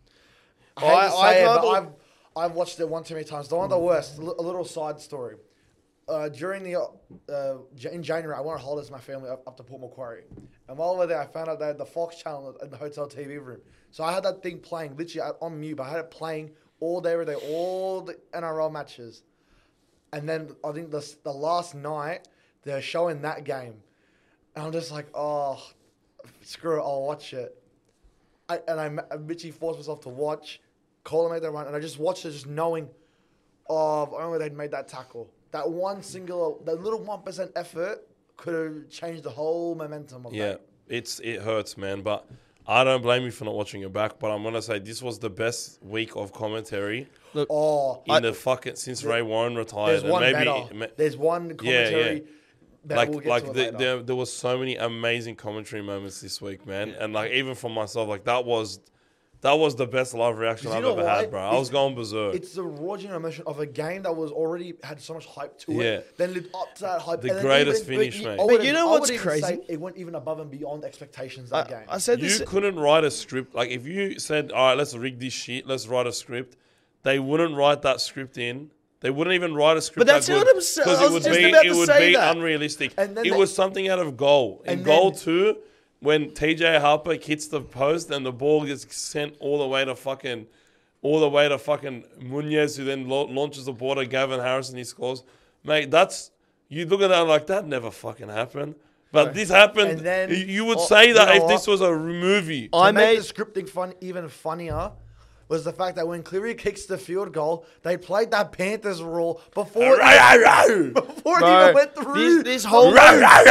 I, hate to I- say it, I but can't I've I've watched it one too many times. The one of the worst. li- A little side story. uh, during the uh, J- in January, I went on holidays with my family up, up to Port Macquarie, and while we were there, I found out they had the Fox channel in the hotel T V room. So I had that thing playing literally on mute, but I had it playing all day, every day, all the N R L matches. And then I think the the last night they're showing that game, and I'm just like, oh, screw it, I'll watch it. I, and I, I literally forced myself to watch. Colin made that run, and I just watched it, just knowing, oh, if only they'd made that tackle. That one singular, that little one percent effort could have changed the whole momentum of Yeah, that. it's it hurts, man. But I don't blame you for not watching it back. But I'm gonna say this was the best week of commentary Look, Oh, in I- the fucking since Ray Warren retired. there's And one maybe better. ma- There's one commentary yeah. that like we'll get like to it the, later. there there was so many amazing commentary moments this week, man. And like even for myself, like that was that was the best live reaction 'Cause I've you know ever why? had, bro. I It's- was going berserk. It's the raw genuine emotion of a game that was already had so much hype to Yeah. it, then lived up to that hype. The and then greatest even- finish, but mate. I But wouldn't- you know I what's would even say crazy? It went even above and beyond expectations I, that game. I said You this. couldn't write a script. Like if you said, "All right, let's rig this shit. Let's write a script," they wouldn't write that script in. They wouldn't even write a script. But that's that what good I'm sa- because I it was would just be about it to would say be that. unrealistic. And then it they- was something out of goal. In And goal then- two, when T J Harper hits the post and the ball gets sent all the way to fucking, all the way to fucking Munez, who then la- launches the ball to Gavin Harrison. He scores, mate. That's you look at that like that never fucking happened. But this happened. And then- you- you would oh, say that you know if this what? was a movie. I to make made the scripting fun even funnier was the fact that when Cleary kicks the field goal, they played that Panthers rule before it, before it Bro, even went through. this, this whole like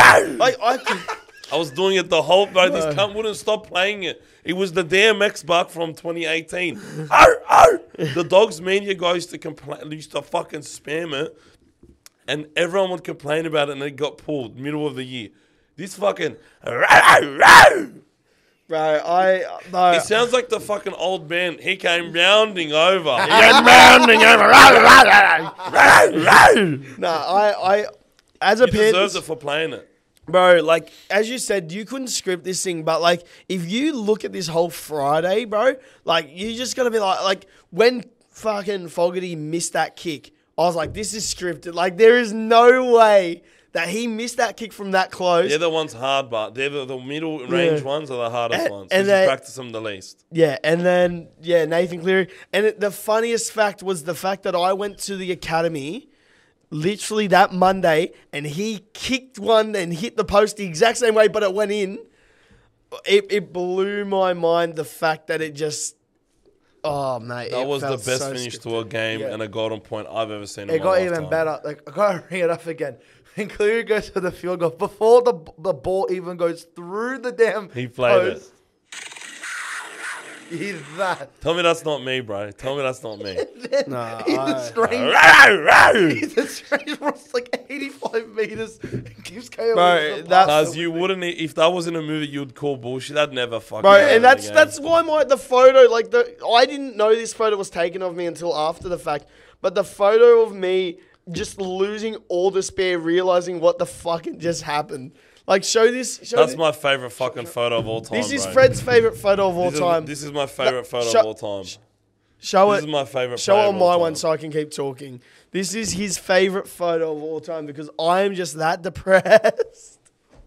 I could, I was doing it the whole bro. This cunt wouldn't stop playing it. It was the D M X buck from twenty eighteen. Arr, arr. The Dogs media guys used to complain, used to fucking spam it, and everyone would complain about it, and it got pulled middle of the year. This fucking bro, I no, it sounds like the fucking old band. He came rounding over. He I'm rounding over. no, I, I, as a He deserves Panthers, it for playing it. bro, like as you said, you couldn't script this thing, but like if you look at this whole Friday, bro, like you just gotta be like, like when fucking Fogarty missed that kick, I was like, this is scripted. Like there is no way that he missed that kick from that close. They're the ones hard, but they're the, the middle range Yeah. ones are the hardest And- ones. and And they- you practice them the least. Yeah, and then yeah, Nathan Cleary. And it, the funniest fact was the fact that I went to the academy literally that Monday, and he kicked one and hit the post the exact same way, but it went in. It it blew my mind the fact that it just. Oh mate, That it was the felt best so finish scripted. to a game Yeah. and a golden point I've ever seen. in It my got even lifetime. better. Like I gotta bring it up again. When Cleary goes to the field goal, before the the ball even goes through the damn He played post, he's that. Tell me that's not me, bro. Tell me that's not me. Nah, He's I- a strange. Cause He's a strange runs like eighty-five meters and keeps K O. Bro, that's- you wouldn't, if that was in a movie, you'd call bullshit. That'd never fucking. Bro, happen and that's again. that's why my the photo like the I didn't know this photo was taken of me until after the fact, but the photo of me just losing all despair, realizing what the fuck had just happened. Like show this. Show That's thi- my favorite fucking photo of all time. This is bro. Fred's favorite photo of all This is, time. this is my favorite photo show- of all time. show This it. is my favorite. Show player it of on all my time. one so I can keep talking. This is his favorite photo of all time because I am just that depressed.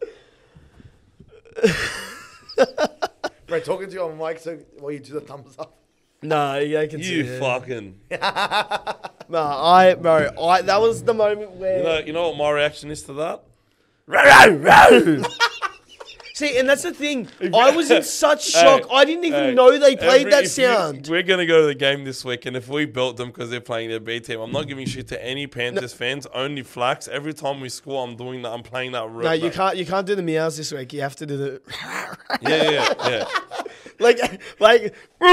Bro, talking to you on mic, so well, you do the thumbs up. Nah, yeah, I can see You it. fucking. Nah, I bro, I that was the moment where You know, you know what my reaction is to that? see, and that's the thing. I was in such shock. Hey, I didn't even hey, know they played every- that if you- sound. we're gonna go to the game this week, and if we belt them because they're playing their B team, I'm not giving shit to any Panthers fans. Only Flax. Every time we score, I'm doing that. I'm playing that. No, you can't. You can't do the meows this week. You have to do the Yeah, yeah, yeah. like, like.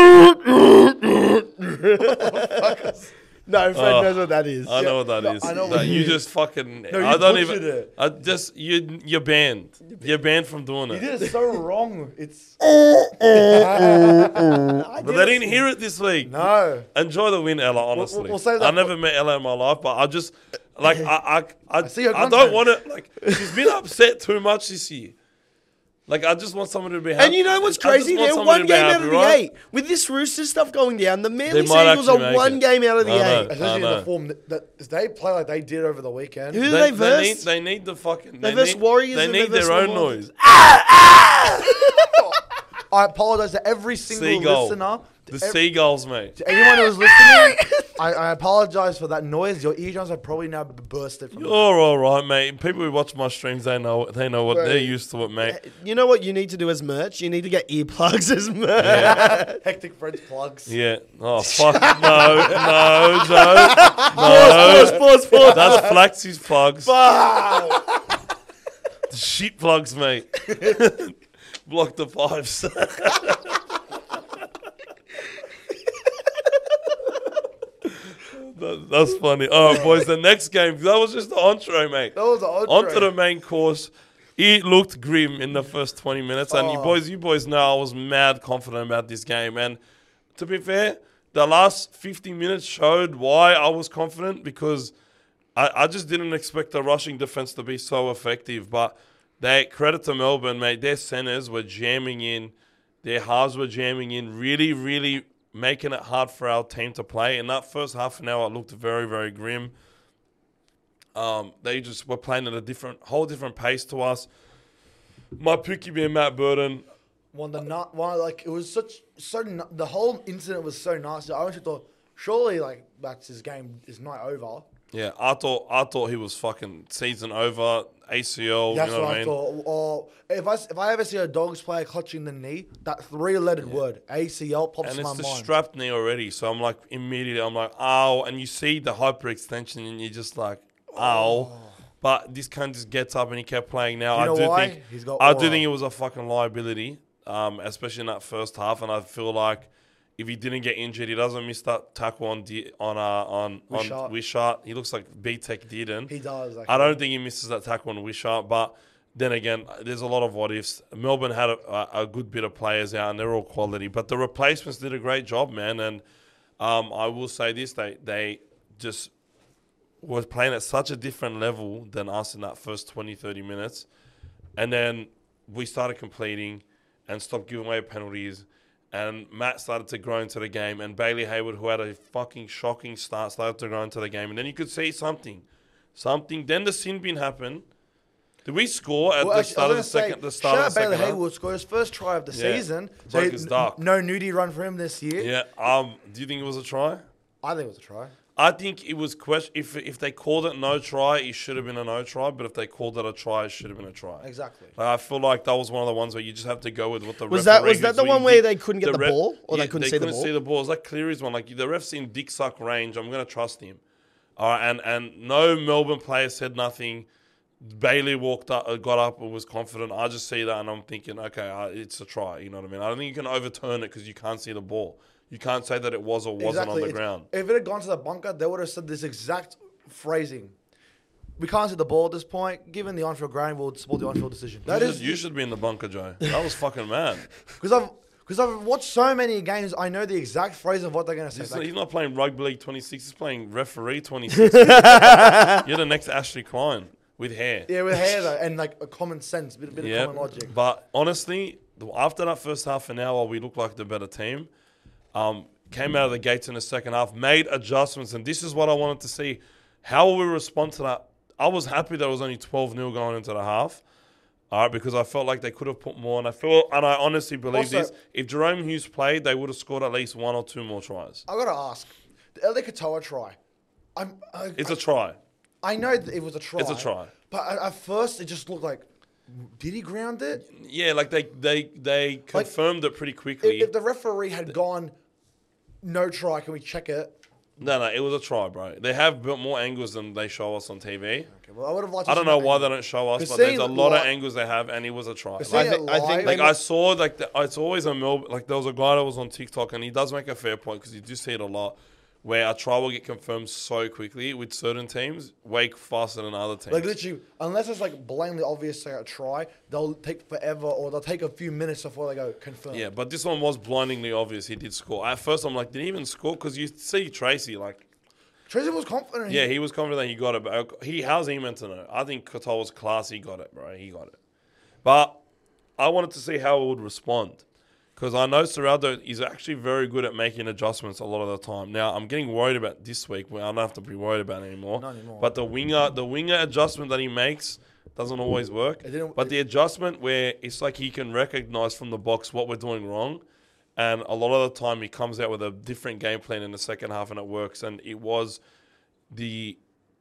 No, Fred Oh, knows what that is. I know what that no, is. I know That what you it is. just fucking. No, you I don't butchered even. it. I just you. You're banned. You're banned from doing You it. did it so wrong. It's But they didn't hear it this week. no. Enjoy the win, Ella. Honestly, we'll save I that never met Ella in my life, but I just like I I I, see her I don't content. want to like. She's been upset too much this year. Like, I just want someone to be happy. And you know what's I just crazy? want They're someone one to be game out happy, of the right? eight. With this Roosters stuff going down, the Manly They might Seagulls actually are make one it. game out of the I know. eight. Especially in know. the form that, that if they play like they did over the weekend. Who do They, they, they verse? need, they need the fucking. They They, verse need, Warriors They and they need verse their own the Warriors. noise. I apologize to every single Seagull. listener. The to ev- seagulls, mate. to anyone who's listening, I, I apologize for that noise. Your eardrums are probably now bursted from You're all right, mate. People who watch my streams, they know. They know what Right. they're used to it, mate. You know what you need to do as merch? You need to get earplugs as merch. that. Hectic French plugs. Yeah. Oh fuck. No. No. No. Pause, No. pause, pause. That's Flaxy's plugs. Fuck. The shit plugs, mate. Block the pipes. That- That's funny. All right, boys. The next game. That was just the entree, mate. That was an entree. On to the main course. It looked grim in the first twenty minutes, and you Oh. boys, you boys know I was mad confident about this game. And to be fair, the last fifty minutes showed why I was confident because I, I just didn't expect the rushing defense to be so effective. But they credit to Melbourne, mate. Their centers were jamming in, their halves were jamming in, really, really making it hard for our team to play. In that first half an hour, it looked very, very grim. Um, they just were playing at a different, whole different pace to us. My Pookie being Matt Burton, One the not one like it was such so nu- the whole incident was so nasty. I actually thought surely like that's his game is not over. yeah, I thought I thought he was fucking season over, A C L. That's you know what what I I mean? thought. Or if I s- if I ever see a Dogs player clutching the knee, that three-letter word A C L pops And in my it's the mind. strapped knee already, so I'm like immediately I'm like ow, and you see the hyperextension, and you're just like ow. But this cunt just gets up and he kept playing. Now You I know do why? think He's got I do aura. think it was a fucking liability, um, especially in that first half. And I feel like if he didn't get injured, he doesn't miss that tackle on D, on uh, on on Wishart. Wishart. He looks like B Tech didn't. He does. Actually. I don't think he misses that tackle on Wishart, but then again, there's a lot of what ifs. Melbourne had a, a, a good bit of players out, and they're all quality. But the replacements did a great job, man. And um, I will say this: they they just were playing at such a different level than us in that first twenty, thirty minutes. And then we started completing and stopped giving away penalties. And Matt started to grow into the game. And Bailey Hayward, who had a fucking shocking start, started to grow into the game. And then you could see something. Something. Then the sin bin happened. Did we score at Well, the actually, start I of the was gonna second? say, The start shout of the out Bailey second half? Hayward scored his first try of the Yeah. season. Broke he- his duck. No nudie run for him this year. Yeah. Um. Do you think it was a try? I think it was a try. I think it was question. If if they called it no try, it should have been a no try. But if they called it a try, it should have been a try. Exactly. Like, I feel like that was one of the ones where you just have to go with what the Was that referee was that gives the you. one where they couldn't get the, ref- ball, or Yeah, they couldn't they see couldn't the ball? see the ball. It's like Cleary's one. Like the ref's in dick suck range. I'm gonna trust him. All right, and and no Melbourne player said nothing. Bailey walked up, uh, got up, and was confident. I just see that, and I'm thinking, okay, uh, it's a try. You know what I mean? I don't think you can overturn it because you can't see the ball. You can't say that it was or wasn't on the It's- ground. If it had gone to the bunker, they would have said this exact phrasing. We can't see the ball at this point. Given the on-field ground, we'll support the on-field decision. That you, is should, you should be in the bunker, Joe. That was fucking mad. because I've because I've watched so many games. I know the exact phrase of what they're going to say. He's, Like, not, he's not playing rugby league twenty-six. He's playing referee twenty-six. You're the next Ashley Klein with hair. yeah, with hair though, and like a common sense, bit, bit Yeah, of common logic. but honestly, the- after that first half an hour, we looked like the better team. Um, came out of the gates in the second half, made adjustments, and this is what I wanted to see. How will we respond to that? I was happy that it was only twelve nil going into the half. All right, because I felt like they could have put more, and I feel, and I honestly believe Also- this: if Jerome Hughes played, they would have scored at least one or two more tries. I gotta ask, the Eli Katoa try. I'm. I, It's a try. I know that it was a try. It's a try. But at, at first, it just looked like, did he ground it? Yeah, like they they they confirmed it pretty quickly. If, if the referee had gone, no try, can we check it? no, no, it was a try, bro. They have built more angles than they show us on T V. Okay, well, I would have liked. to I don't see know that why angle. they don't show us, Because but there's a seeing lot of li- angles they have, and it was a try. Because Like, seeing I it thi- I think live- like I saw, like the, it's always a Melbourne. Like there was a guy that was on TikTok, and he does make a fair point because you do see it a lot, where a try will get confirmed so quickly with certain teams, way faster than other teams. Like literally, unless it's like blatantly obvious, say a try, they'll take forever or they'll take a few minutes before they go confirm. yeah, but this one was blindingly obvious. He did score. At first, I'm like, did he even score? Because you see Tracy, like, Tracy was confident. yeah, he was confident that he got it, but he how's he meant to know? I think Katoa was class. He got it, bro. He got it. But I wanted to see how it would respond. Because I know Serraldo is actually very good at making adjustments a lot of the time. Now, I'm getting worried about this week. Where I don't have to be worried about it anymore. Not anymore. But the winger, the winger adjustment that he makes doesn't always work. It didn't- But the adjustment where it's like he can recognize from the box what we're doing wrong. And a lot of the time he comes out with a different game plan in the second half and it works. And it was the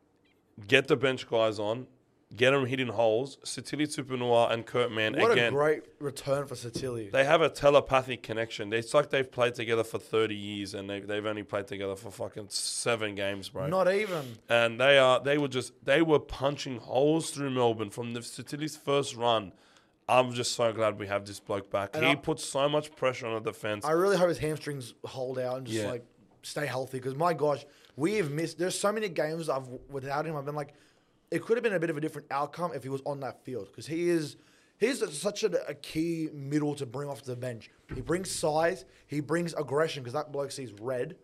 get the bench guys on, get them hitting holes. Sitili Tupanua and Kurt Mann, What again, a great return for Sitili. they have a telepathic connection. It's like they've played together for thirty years and they, they've only played together for fucking seven games, bro. Not even. And they are they were just they were punching holes through Melbourne from the Sitili's first run. I'm just so glad we have this bloke back. And he I- puts so much pressure on the defense. I really hope his hamstrings hold out and just Yeah. like stay healthy. Because my gosh, we have missed. There's so many games I've without him. I've been like, it could have been a bit of a different outcome if he was on that field. Because he is, he's such a, a key middle to bring off the bench. He brings size. He brings aggression. Because that bloke sees red.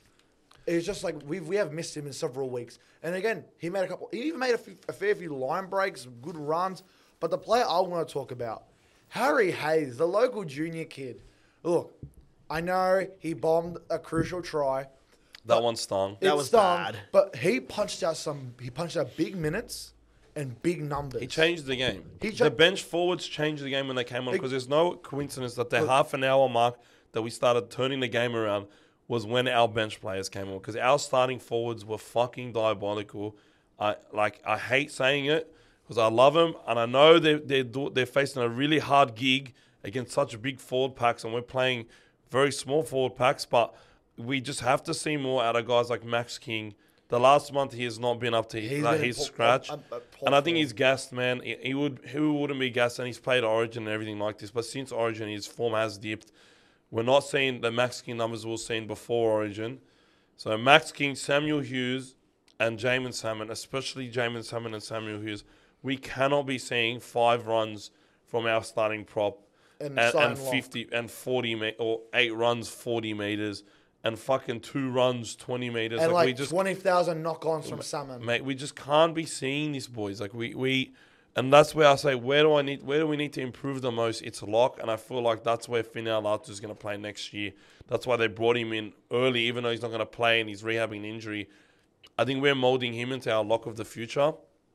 It's just like we we have missed him in several weeks. And again, he made a couple. He even made a, few, a fair few line breaks, good runs. But the player I want to talk about, Harry Hayes, the local junior kid. Look, I know he bombed a crucial try. that one stung. That It was stung, bad. But he punched out some. He punched out big minutes and big numbers. He changed the game. He cha- the bench forwards changed the game when they came on Big- because there's no coincidence that the Look- half an hour mark that we started turning the game around was when our bench players came on because our starting forwards were fucking diabolical. I like I hate saying it because I love them and I know they they they're facing a really hard gig against such big forward packs and we're playing very small forward packs, but we just have to see more out of guys like Max King. The last month he has not been up to He's like, been his poor- scratch, a- a- a poor and I think form. he's gassed, man. He, he would who wouldn't be gassed, and he's played Origin and everything like this. But since Origin, his form has dipped. We're not seeing the Max King numbers we were seeing before Origin. So Max King, Samuel Hughes, and Jamin Salmon, especially Jamin Salmon and Samuel Hughes, we cannot be seeing five runs from our starting prop And and, starting and lock. fifty and forty me- or eight runs forty meters and fucking two runs twenty meters. and like, like, we just twenty thousand knock-ons from Salmon. mate, we just can't be seeing these boys. Like we, we, and that's where I say, where do I need, where do we need to improve the most? It's lock, and I feel like that's where Finau Latu is going to play next year. That's why they brought him in early, even though he's not going to play and he's rehabbing an injury. I think we're molding him into our lock of the future,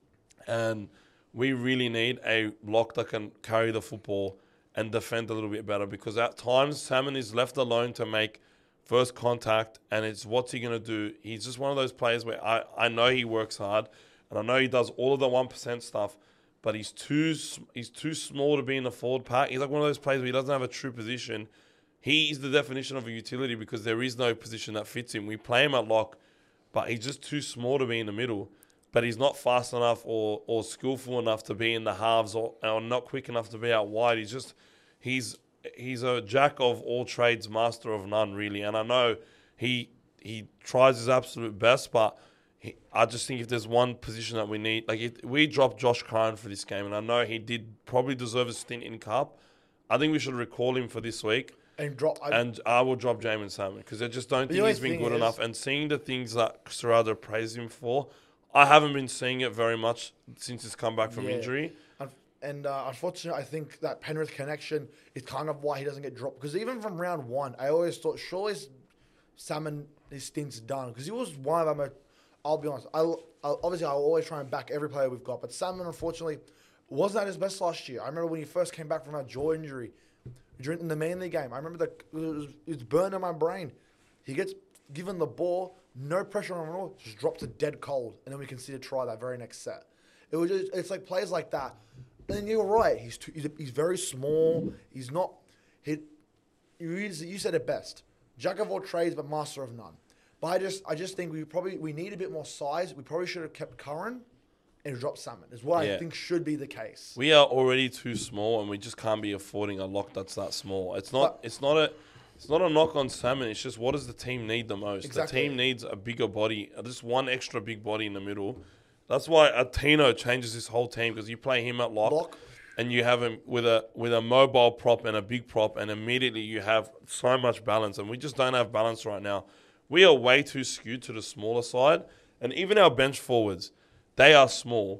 and we really need a lock that can carry the football and defend a little bit better because at times Salmon is left alone to make first contact, and it's what's he going to do? He's just one of those players where I, I know he works hard, and I know he does all of the one percent stuff, but he's too s- he's too small to be in the forward pack. He's like one of those players where he doesn't have a true position. He is the definition of a utility because there is no position that fits him. We play him at lock, but he's just too small to be in the middle. But he's not fast enough or, or skillful enough to be in the halves or, or not quick enough to be out wide. He's just he's he's a jack of all trades, master of none, really. And I know he he tries his absolute best, but he, I just think if there's one position that we need, like if we dropped Josh Curran for this game, and I know he did probably deserve a stint in Cup. I think we should recall him for this week. And drop. I, And I will drop Jamin Salmon because I just don't The think only he's been thing good is- enough. And seeing the things that Serrado praised him for, I haven't been seeing it very much since he's come back from Yeah. injury. And, and uh, unfortunately, I think that Penrith connection is kind of why he doesn't get dropped. Because even from round one, I always thought, surely Salmon, his stint's done. Because he was one of them. uh, I'll be honest. I, I obviously I'll always try and back every player we've got, but Salmon unfortunately wasn't at his best last year. I remember when he first came back from that jaw injury during the Manly game. I remember that it was, it was burned in my brain. He gets given the ball, no pressure on him at all, just drops it dead cold, and then we can see to try that very next set. It was just, it's like players like that. And you're right. He's too, he's, he's very small. He's not. He, you, you said it best. Jack of all trades, but master of none. But I just I just think we probably we need a bit more size. We probably should have kept Curran and dropped Salmon. Is what Yeah. I think should be the case. We are already too small, and we just can't be affording a lock that's that small. It's not. But- it's not a. It's not a knock on Salmon. It's just what does the team need the most? Exactly. The team needs a bigger body, uh, just one extra big body in the middle. That's why Atino changes this whole team because you play him at lock, Lock. and you have him with a with a mobile prop and a big prop, and immediately you have so much balance, and we just don't have balance right now. We are way too skewed to the smaller side, and even our bench forwards, they are small,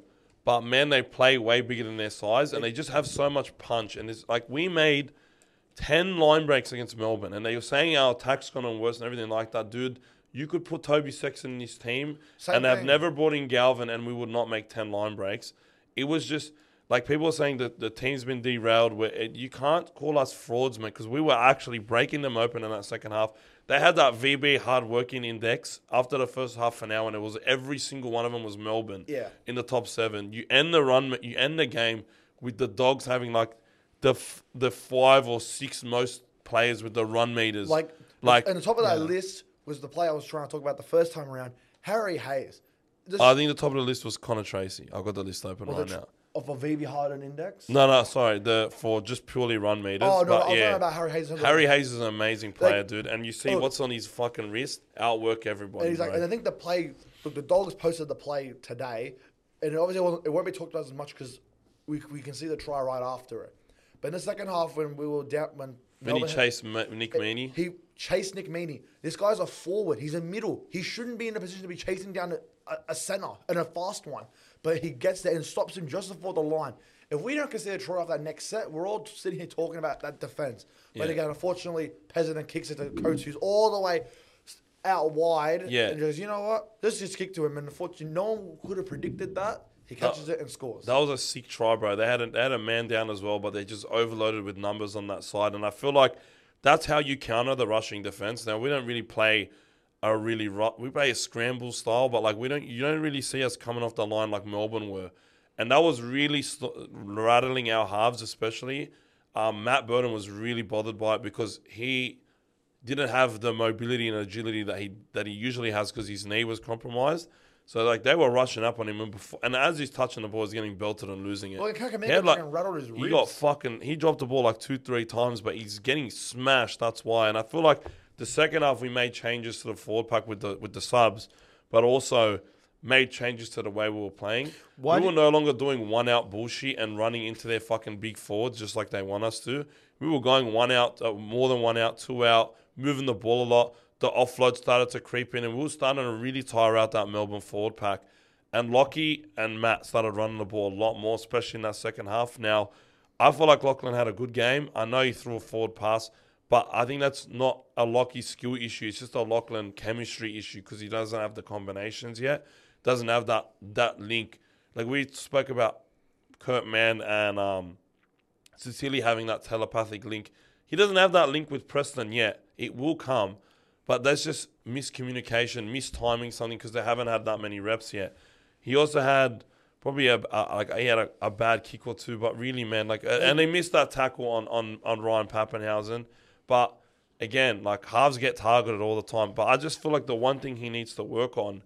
But man, they play way bigger than their size, and they just have so much punch. And it's like we made ten line breaks against Melbourne, and they were saying our attack's gone worse and everything like that, dude. You could put Toby Sexton in his team, Same and they've thing. never brought in Galvin, and we would not make ten line breaks. It was just like people are saying that the team's been derailed. Where it, you can't call us frauds, man, because we were actually breaking them open in that second half. They had that V B hard working index after the first half an hour, and it was every single one of them was Melbourne. Yeah. In the top seven, you end the run, you end the game with the Dogs having like the f- the five or six most players with the run meters. Like, like and the top of that yeah. list was the player I was trying to talk about the first time around, Harry Hayes. This, I think the top of the list was Connor Tracy. I've got the list open was right it tr- now. of a V B Harden index. No, no, sorry, the for just purely run meters. Oh no, but I was yeah. talking about Harry Hayes. Harry Hayes is an amazing player, Like, dude. And you see look- what's on his fucking wrist, outwork everybody. And he's like, bro. and I think the play, look, the Dogs posted the play today, and it obviously wasn't, it won't be talked about as much because we we can see the try right after it. But in the second half, when we were down, when Then he Melbourne had- chased Ma- Nick Meaney. he chased Nick Meaney. This guy's a forward. He's a middle. He shouldn't be in a position to be chasing down a, a, a centre and a fast one. But he gets there and stops him just before the line. If we don't consider try off that next set, we're all sitting here talking about that defence. But Yeah. again, unfortunately, Peasant kicks it to Coates, who's all the way out wide. Yeah. And goes, you know what? Let's just kick to him. And unfortunately, no one could have predicted that. He catches it and scores. That was a sick try, bro. They had, a, they had a man down as well, but they just overloaded with numbers on that side. And I feel like that's how you counter the rushing defense. Now, we don't really play a really ru- we play a scramble style, but like we don't you don't really see us coming off the line like Melbourne were. And that was really st- rattling our halves, especially. Um, Matt Burton was really bothered by it because he didn't have the mobility and agility that he that he usually has because his knee was compromised. So like they were rushing up on him, and, before, and as he's touching the ball, he's getting belted and losing it. Well, Kakamega He had, like- fucking rattled his He ribs. got fucking. He dropped the ball like two, three times, but he's getting smashed. That's why. And I feel like the second half we made changes to the forward pack with the with the subs, but also made changes to the way we were playing. Why we were did- no longer doing one out bullshit and running into their fucking big forwards just like they want us to. We were going one out, uh, more than one out, two out, moving the ball a lot. The offload started to creep in, and we were starting to really tire out that Melbourne forward pack. And Lockie and Matt started running the ball a lot more, especially in that second half. Now, I feel like Lachlan had a good game. I know he threw a forward pass, but I think that's not a Lockie skill issue. It's just a Lachlan chemistry issue because he doesn't have the combinations yet. Doesn't have that that link. Like we spoke about Kurt Mann and um, Cecilia having that telepathic link. He doesn't have that link with Preston yet. It will come, but there's just miscommunication, mistiming something because they haven't had that many reps yet. He also had probably a, a like he had a, a bad kick or two, but really, man, like, and they missed that tackle on on on Ryan Pappenhausen. But again, like halves get targeted all the time. But I just feel like the one thing he needs to work on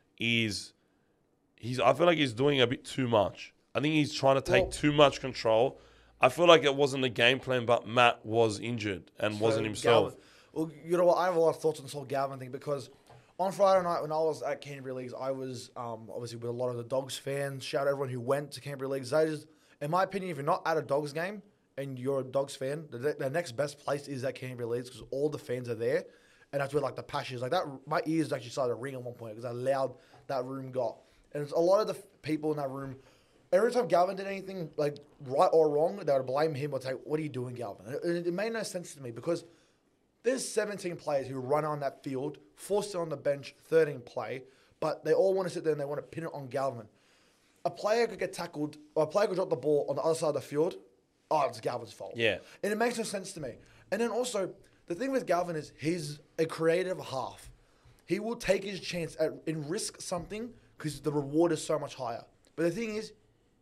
is he's. I feel like he's doing a bit too much. I think he's trying to take Well- too much control. I feel like it wasn't a game plan, but Matt was injured and wasn't So, himself. Galvin- well, you know what? I have a lot of thoughts on this whole Galvin thing because on Friday night when I was at Canterbury Leagues, I was um, obviously with a lot of the Dogs fans. Shout out everyone who went to Canterbury Leagues. They just, in my opinion, if you're not at a Dogs game and you're a Dogs fan, the, the next best place is at Canterbury Leagues because all the fans are there, and that's where like the passion is. Like that, my ears actually started to ring at one point because how loud that room got. And it's a lot of the f- people in that room. Every time Galvin did anything like right or wrong, they would blame him or say, "What are you doing, Galvin?" And it, it made no sense to me because there's seventeen players who run on that field, forced it on the bench, thirteen play, but they all want to sit there and they want to pin it on Galvin. A player could get tackled, or a player could drop the ball on the other side of the field. Oh, it's Galvin's fault. Yeah. And it makes no sense to me. And then also, the thing with Galvin is he's a creative half. He will take his chance at, and risk something because the reward is so much higher. But the thing is,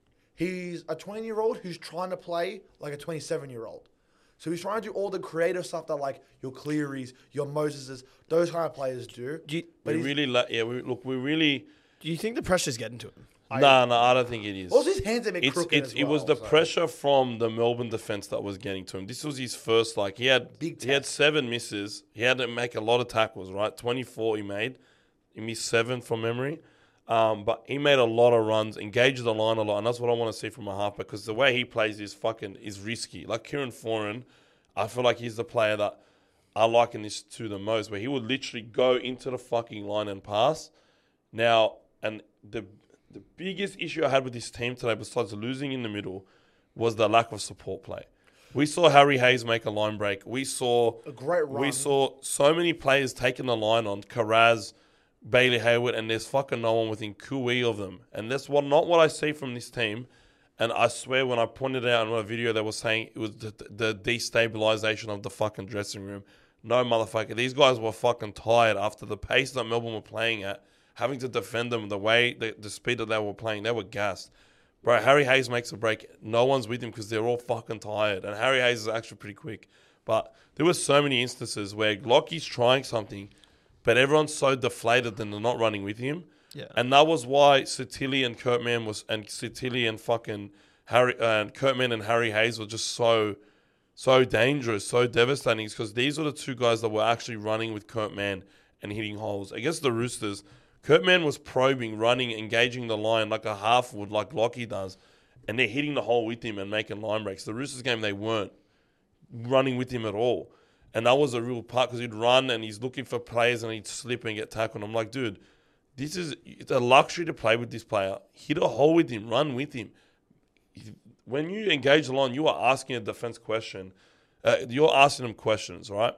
he's a twenty-year-old who's trying to play like a twenty-seven-year-old. So he's trying to do all the creative stuff that like your Clearys, your Moseses, those kind of players do. Do you, But we he's, really, la- yeah. We, look, we really. do you think the pressure's getting to him? No, no, I don't think it is. also his hands a bit It's, crooked it's, as it was well, the so. pressure from the Melbourne defense that was getting to him. This was his first, like, he had Big he had test. seven misses. He had to make a lot of tackles, right? twenty-four he made. He missed seven from memory. Um, but he made a lot of runs, engaged the line a lot, and that's what I want to see from a half because the way he plays is fucking is risky. Like Kieran Foran, I feel like he's the player that I liken this to the most, where he would literally go into the fucking line and pass. Now, and the the biggest issue I had with this team today, besides losing in the middle, was the lack of support play. We saw Harry Hayes make a line break. We saw A great run. We saw so many players taking the line on Karaz, Bailey Hayward, and there's fucking no one within Kui of them. And that's what not what I see from this team. And I swear, when I pointed out in my video, they were saying it was the, the destabilization of the fucking dressing room. No, motherfucker. These guys were fucking tired after the pace that Melbourne were playing at, having to defend them the way, the, the speed that they were playing. They were gassed. Bro, Harry Hayes makes a break. No one's with him because they're all fucking tired. And Harry Hayes is actually pretty quick. But there were so many instances where Lockie's trying something, but everyone's so deflated that they're not running with him. Yeah. And that was why Sitili and Kurtman was, and Sitili and fucking Harry, uh, and Kurtman and Harry Hayes were just so, so dangerous, so devastating. Because these were the two guys that were actually running with Kurtman and hitting holes. Against the Roosters, Kurtman was probing, running, engaging the line like a half would, like Lockie does. And they're hitting the hole with him and making line breaks. The Roosters game, they weren't running with him at all. And that was a real part because he'd run and he's looking for players and he'd slip and get tackled. I'm like, dude, this is it's a luxury to play with this player. Hit a hole with him, run with him. When you engage the line, you are asking a defense question. Uh, you're asking them questions, right?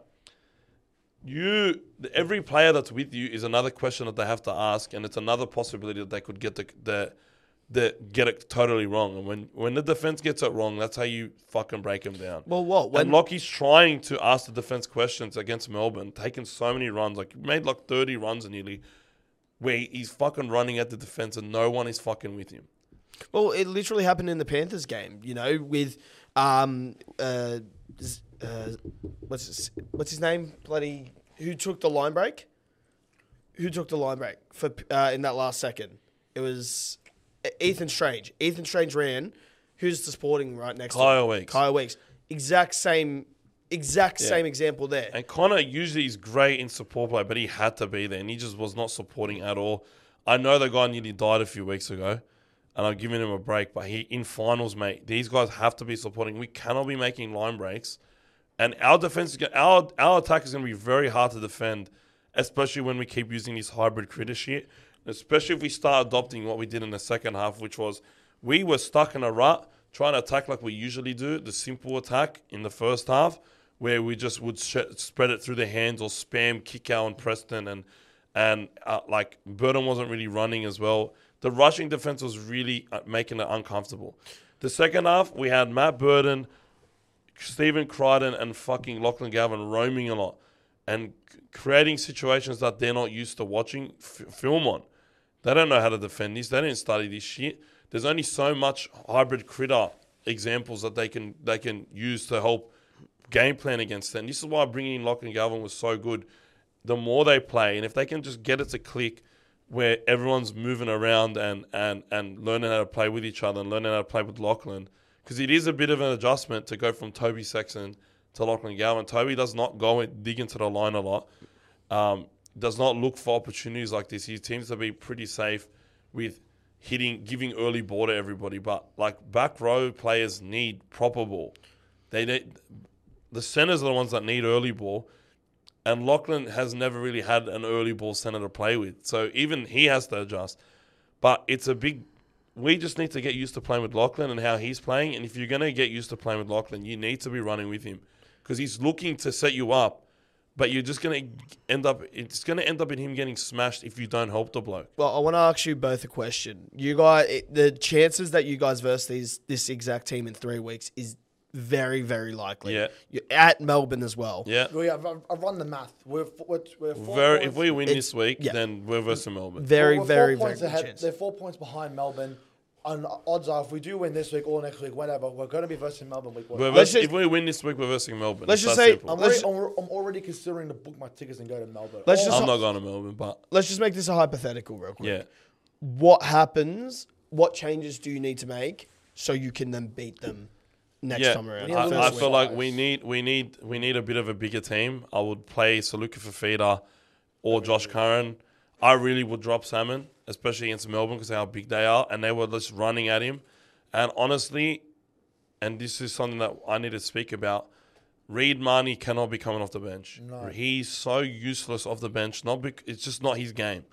You, every player that's with you is another question that they have to ask, and it's another possibility that they could get the the, the get it totally wrong. And when, when the defense gets it wrong, that's how you fucking break them down. Well, what? When And Lockie's trying to ask the defense questions against Melbourne, taking so many runs, like made like thirty runs nearly, where he's fucking running at the defense and no one is fucking with him. Well, it literally happened in the Panthers game, you know, with um uh, z- uh what's his, what's his name? Bloody who took the line break? Who took the line break for uh, in that last second? It was Ethan Strange. Ethan Strange ran. Who's the Sporting right next Kyle to him? Weeks. Kyle Weeks. Exact same exact Yeah. same example there. And Connor usually is great in support play, but he had to be there, and he just was not supporting at all. I know the guy nearly died a few weeks ago, and I'm giving him a break, but he in finals, mate, these guys have to be supporting. We cannot be making line breaks, and our defense, is gonna- our our attack is going to be very hard to defend, especially when we keep using this hybrid critter shit. Especially if we start adopting what we did in the second half, which was we were stuck in a rut trying to attack like we usually do, the simple attack in the first half, where we just would sh- spread it through the hands or spam Kikau and Preston, and and uh, like Burton wasn't really running as well. The rushing defense was really uh, making it uncomfortable. The second half, we had Matt Burton, Stephen Crichton, and fucking Lachlan Galvin roaming a lot and c- creating situations that they're not used to watching f- film on. They don't know how to defend this. They didn't study this shit. There's only so much hybrid critter examples that they can they can use to help game plan against them. This is why bringing in Lachlan Galvin was so good. The more they play, and if they can just get it to click where everyone's moving around and, and, and learning how to play with each other and learning how to play with Lachlan, because it is a bit of an adjustment to go from Toby Sexton to Lachlan Galvin. Toby does not go and dig into the line a lot, um, does not look for opportunities like this. He seems to be pretty safe with hitting, giving early ball to everybody. But like back row players need proper ball. They need, the centers are the ones that need early ball. And Lachlan has never really had an early ball center to play with. So even he has to adjust. But it's a big... We just need to get used to playing with Lachlan and how he's playing. And if you're going to get used to playing with Lachlan, you need to be running with him. Because he's looking to set you up. But you're just going to end up... It's going to end up in him getting smashed if you don't help the bloke. Well, I want to ask you both a question. You guys, it- the chances that you guys verse these this exact team in three weeks is very, very likely. Yeah. You're at Melbourne as well. Yeah. Well, yeah, I've, I've run the math. We're, we're, we're four Very, points, if we win It's- this week, yeah. then we're versus Melbourne. Very, we're four very, very points good ahead. chance. They're four points behind Melbourne. And odds are, if we do win this week or next week, whatever, we're going to be versus Melbourne week one. We're Let's versus, just- if we win this week, we're versus Melbourne. Let's It's just that say- simple. I'm Let's already, I'm, I'm already considering to book my tickets and go to Melbourne. Let's Or- just- I'm not going to Melbourne, but Let's just make this a hypothetical real quick. yeah. What happens, what changes do you need to make so you can then beat them next Yeah, time around? We need a I, little I bit feel of like size. we need we need we need a bit of a bigger team. I would play Saluka Fafita or Josh Curran. I really would drop Salmon, especially against Melbourne because of how big they are, and they were just running at him. And honestly, and this is something that I need to speak about, Reid Marnie cannot be coming off the bench. No. He's so useless off the bench. Not bec- it's just not his game.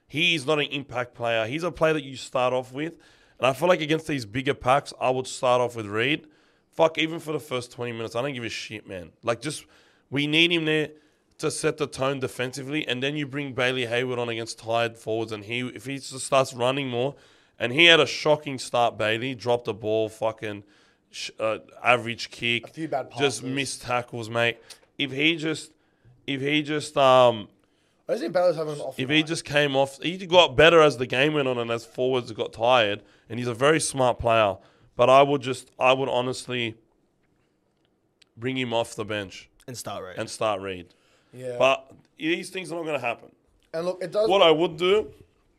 He is not an impact player. He's a player that you start off with. And I feel like against these bigger packs, I would start off with Reed. Fuck, even for the first twenty minutes, I don't give a shit, man. Like, just, we need him there to set the tone defensively, and then you bring Bailey Hayward on against tired forwards, and he if he just starts running more, and he had a shocking start, Bailey, dropped the ball, fucking sh- uh, average kick, A few bad just passes. missed tackles, mate. If he just, if he just, um, I just think Bailey's having an off if he night. just came off, he got better as the game went on and as forwards got tired, and he's a very smart player. But I would just, I would honestly bring him off the bench And start Reed. and start Reed. Yeah. But these things are not going to happen. and look, it does. What I would do,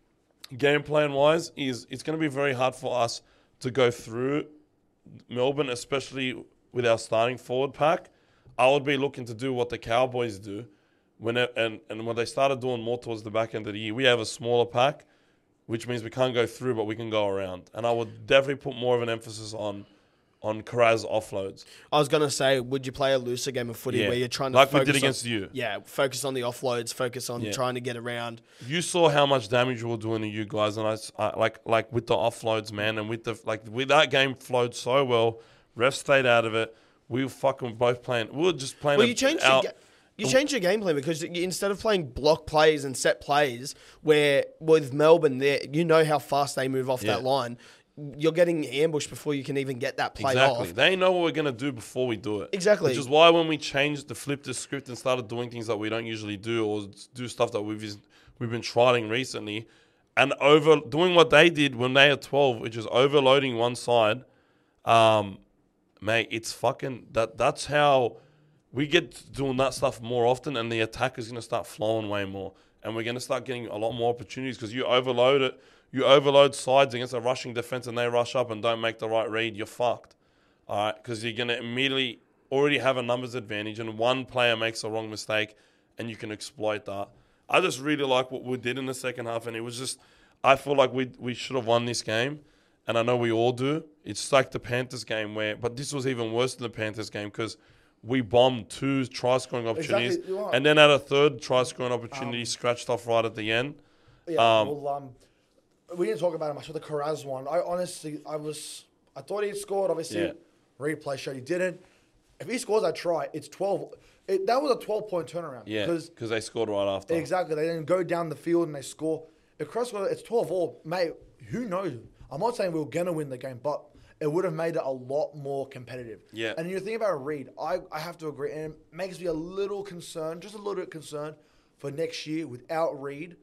game plan wise, is it's going to be very hard for us to go through Melbourne, especially with our starting forward pack. I would be looking to do what the Cowboys do, when it, and and when they started doing more towards the back end of the year. We have a smaller pack, which means we can't go through, but we can go around. And I would definitely put more of an emphasis on on Karaz offloads. I was gonna say, would you play a looser game of footy Yeah. where you're trying to Like we focus did against on, you. Yeah, focus on the offloads, focus on Yeah. trying to get around. You saw how much damage we were doing to you guys, and I, s- I- like like with the offloads, man, and with the like with that game flowed so well. Refs stayed out of it. We were fucking both playing. We were just playing. Well, a- you changed our- your, ga- you changed your game plan because you, instead of playing block plays and set plays, where with Melbourne, there you know how fast they move off Yeah. that line. You're getting ambushed before you can even get that play Exactly. off. They know what we're gonna do before we do it. Exactly. Which is why when we changed the flip the script and started doing things that we don't usually do, or do stuff that we've we've been trialing recently, and over doing what they did when they had twelve, which is overloading one side, um, mate, it's fucking that. That's how we get doing that stuff more often, and the attack is gonna start flowing way more, and we're gonna start getting a lot more opportunities because you overload it. You overload sides against a rushing defense and they rush up and don't make the right read, you're fucked. All right, because you're going to immediately already have a numbers advantage and one player makes a wrong mistake and you can exploit that. I just really like what we did in the second half, and it was just, I feel like we we should have won this game, and I know we all do. It's like the Panthers game where, but this was even worse than the Panthers game because we bombed two try-scoring opportunities Exactly, you are. and then had a third try-scoring opportunity scratched off right at the end. Yeah, Um, well, um, we didn't talk about it much with the Karaz one. I honestly, I was, I thought he scored. Obviously, Yeah. replay showed he didn't. If he scores that try, it's twelve. It, that was a twelve-point turnaround. Yeah, because because they scored right after. exactly they didn't go down the field and they score. If Karaz scored, it's twelve all. Mate, who knows? I'm not saying we were gonna win the game, but it would have made it a lot more competitive. Yeah. And you think about Reed, I, I have to agree, and it makes me a little concerned, just a little bit concerned for next year without Reed.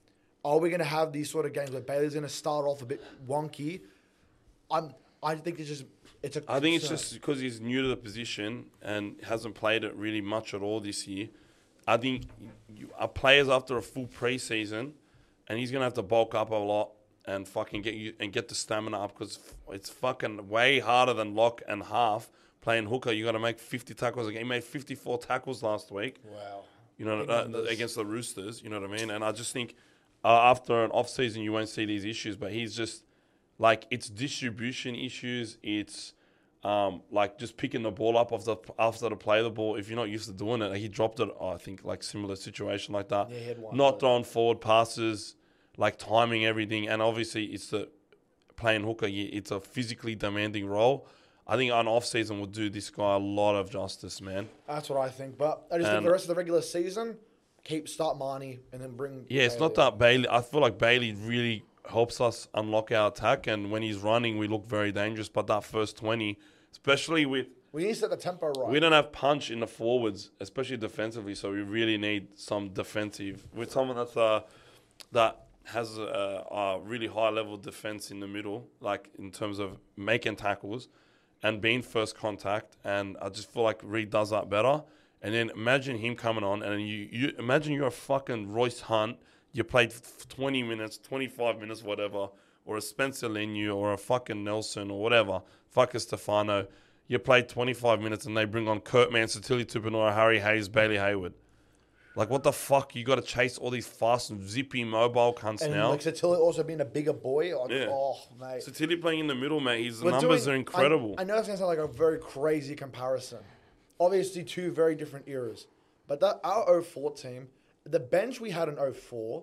Are we going to have these sort of games where Bailey's going to start off a bit wonky? I'm. I think it's just it's a. I think it's concern. just because he's new to the position and hasn't played it really much at all this year. I think you, our players after a full preseason, and he's gonna have to bulk up a lot and fucking get you and get the stamina up because it's fucking way harder than lock and half playing hooker. You got to make fifty tackles a game. He made fifty-four tackles last week. Wow. You know, Big uh, numbers. against the Roosters. You know what I mean? And I just think uh, after an off season, you won't see these issues. But he's just like it's distribution issues. It's um, like just picking the ball up after after to play the ball. If you're not used to doing it, like he dropped it. Oh, I think like similar situation like that. Yeah, he had one, not but- throwing forward passes, like timing everything, and obviously it's the playing hooker. you- It's a physically demanding role. I think an off season would do this guy a lot of justice, man. That's what I think. But I just think And- the rest of the regular season, keep start Marnie and then bring. Yeah, it's not Bailey. that Bailey. I feel like Bailey really helps us unlock our attack, and when he's running, we look very dangerous. But that first twenty, especially with We need to set the tempo right. we don't have punch in the forwards, especially defensively. So we really need some defensive with someone that's uh that has a, a really high level defense in the middle, like in terms of making tackles and being first contact. And I just feel like Reed does that better. And then imagine him coming on, and you, you imagine you're a fucking Royce Hunt. You played f- twenty minutes, twenty-five minutes, whatever, or a Spencer Lenu, or a fucking Nelson, or whatever. Fuck a Stefano. You played twenty-five minutes, and they bring on Kurt Mann, Satili Tupanora, Harry Hayes, Bailey Hayward. Like, what the fuck? You got to chase all these fast, zippy, mobile cunts and now. like Satili also being a bigger boy. Like, Yeah. Oh mate. Satili playing in the middle, mate. His We're numbers doing- are incredible. I, I know it's gonna sound like a very crazy comparison. Obviously, two very different eras. But that our oh four team, the bench we had in oh four,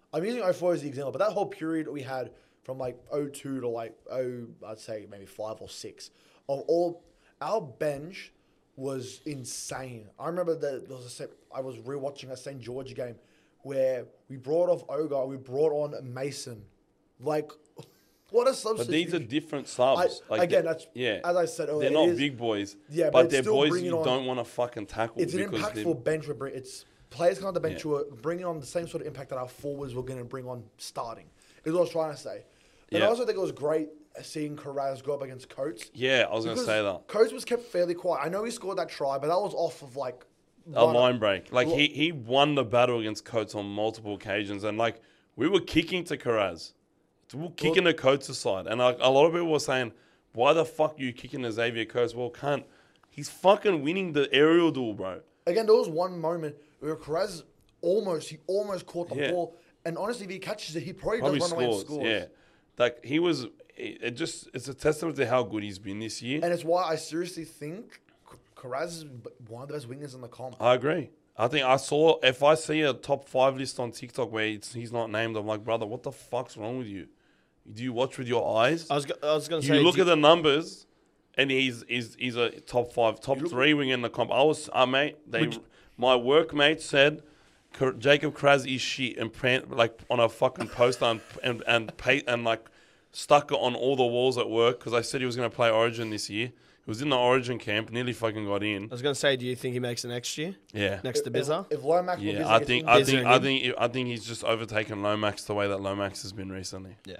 I'm using oh four as the example, but that whole period we had from like oh two to like oh, I'd say maybe five or six of all our bench was insane. I remember that there was a set, I was rewatching a Saint George game where we brought off Ogar, we brought on Mason. Like, what a substitution. But these are different subs. I, again, that's yeah. as I said earlier. They're not it is, big boys. Yeah, but but it's they're still boys bringing you on- don't want to fucking tackle. It's an because they're- impactful bench. We're bring, it's players come on the bench Yeah. who are bringing on the same sort of impact that our forwards were going to bring on starting. Is what I was trying to say. And I Yeah. also think it was great seeing Carraz go up against Coates. Yeah, I was going to Because say that. Coates was kept fairly quiet. I know he scored that try, but that was off of like A one- line break. Like, Lo- he, he won the battle against Coates on multiple occasions. And, like, we were kicking to Carraz. We were kicking to Coates' side. And, like, a lot of people were saying, why the fuck are you kicking to Xavier Coates? Well, cunt. He's fucking winning the aerial duel, bro. Again, there was one moment where Carraz almost, he almost caught the Yeah. ball. And honestly, if he catches it, he probably, Probably does run away and scores. scores. Yeah. Like, he was... It it just... It's a testament to how good he's been this year. And it's why I seriously think Carraz is one of the best wingers in the comp. I agree. I think I saw... If I see a top five list on TikTok where it's, he's not named, I'm like, brother, what the fuck's wrong with you? Do you watch with your eyes? I was, go- I was going to You say. look do at the numbers, and he's he's he's a top five, top look- three wing in the comp. I was, uh, mate. They, Would you- my workmate said, K- Jacob Kraz is shit, and print like on a fucking poster and and and, pay, and like stuck it on all the walls at work because I said he was going to play Origin this year. He was in the Origin camp, nearly fucking got in. I was going to say, do you think he makes it next year? Yeah, Next to Bizza? If, if Lomax or yeah. Bizza I gets think in- I Bizza think and I him? think I think he's just overtaken Lomax the way that Lomax has been recently. Yeah.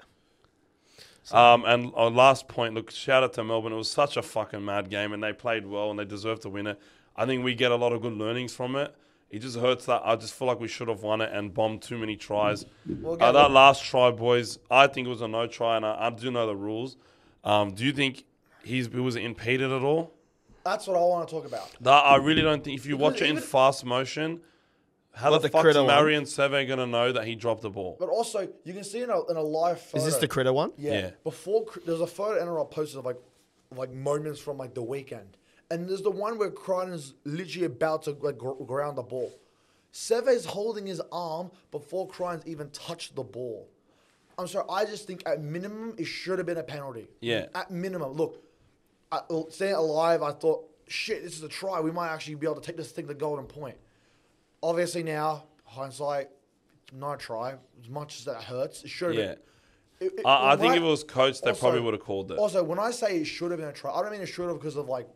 Um, and our last point, look, shout out to Melbourne. It was such a fucking mad game, and they played well, and they deserved to win it. I think we get a lot of good learnings from it. It just hurts that I just feel like we should have won it and bombed too many tries. Well, Uh, again, that look- last try, boys, I think it was a no try, and I, I do know the rules. Um, do you think he's he was impeded at all? That's what I want to talk about. That I really don't think. If you Because watch it in even- fast motion, how What, the the fuck's critter one? Marion Seve gonna know that he dropped the ball? But also, you can see in a, in a live photo. Is this the critter one? Yeah. Yeah. Before cr- there's a photo N R L posted of like, of like moments from like the weekend, and there's the one where Crichton's literally about to like gr- ground the ball. Seve's holding his arm before Crichton's even touched the ball. I'm sorry. I just think at minimum it should have been a penalty. Yeah. At minimum, look, I, seeing it alive, I thought, shit, this is a try. We might actually be able to take this thing to golden point. Obviously now, hindsight, no try. As much as that hurts, it should have Yeah. been. It- it- I, I when think if it was coached, they also- probably would have called it. Also, when I say it should have been a try, I don't mean it should have because of like.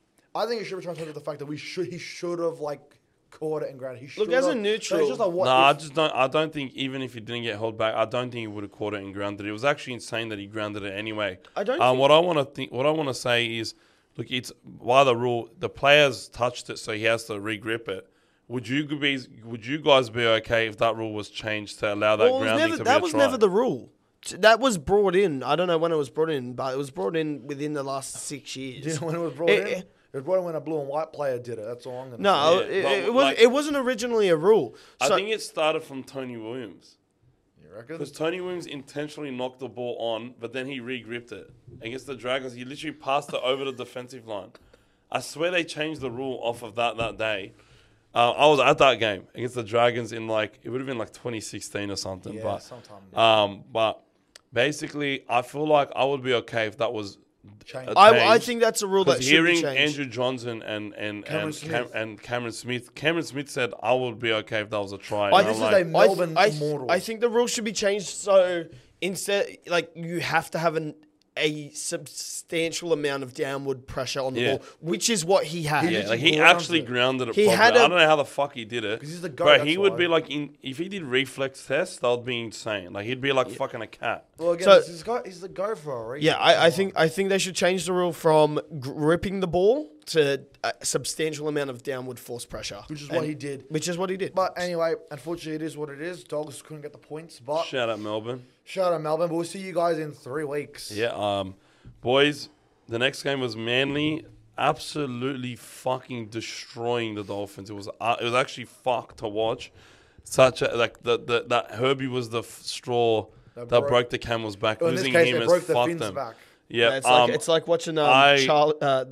I think it should have been because of the fact that we should he should have like caught it and grounded. He should Look, as a have- neutral- so it's just like what No, I if- just don't. I don't think even if he didn't get held back, I don't think he would have caught it and grounded it. It was actually insane that he grounded it anyway. I don't Um, think- what I want to think, what I want to say is, look, it's by the rule, the players touched it, so he has to re-grip it. Would you be? Would you guys be okay if that rule was changed to allow that Well, it was grounding never, to be that a was try? never the rule. T- That was brought in. I don't know when it was brought in, but it was brought in within the last six years. Do you know when it was brought It- in? it- It was brought in when a blue and white player did it. That's all I'm gonna No, say. Yeah, it, but it, was, like- it wasn't originally a rule. I So- think it started from Tony Williams. You reckon? Because Tony Williams intentionally knocked the ball on, but then he re-gripped it. Against the Dragons, he literally passed it over the defensive line. I swear they changed the rule off of that that day. Uh, I was at that game against the Dragons in like, it would have been like twenty sixteen or something. Yeah, but, sometime. um, but basically, I feel like I would be okay if that was Changed. a I, I change. think that's a rule that Because should be hearing changed. Andrew Johnson and and Cameron and, Cam, Smith. and Cameron Smith, Cameron Smith said I would be okay if that was a try. I- And this I'm is like, a Melbourne I, th- immortal. I think the rule should be changed so instead, like, you have to have an, a substantial amount of downward pressure on the Yeah. ball, which is what he had. yeah, literally like he grounded actually it. grounded it. He properly. had a- I don't know how the fuck he did it. 'Cause he's the goat, Bro, that's he would why. be like in if he did reflex tests, that would be insane. Like he'd be like fucking a cat. Well, again, So- this is guy, he's the go for a reason. Yeah, I, I think I think they should change the rule from gripping the ball to a substantial amount of downward force pressure, Which is what And- he did. Which is what he did. But anyway, unfortunately, it is what it is. Dogs couldn't get the points. But Shout out Melbourne. shout out Melbourne. But we'll see you guys in three weeks. Yeah, um, boys. The next game was Manly absolutely fucking destroying the Dolphins. It was uh, it was actually fucked to watch. Such a like the, the that Herbie was the f- straw That that, broke- broke the camel's back. Well, in this Losing case, him they has broke the fucked fins them. back. Yeah, Yeah, it's um, like it's like watching um, I- Charlie, uh,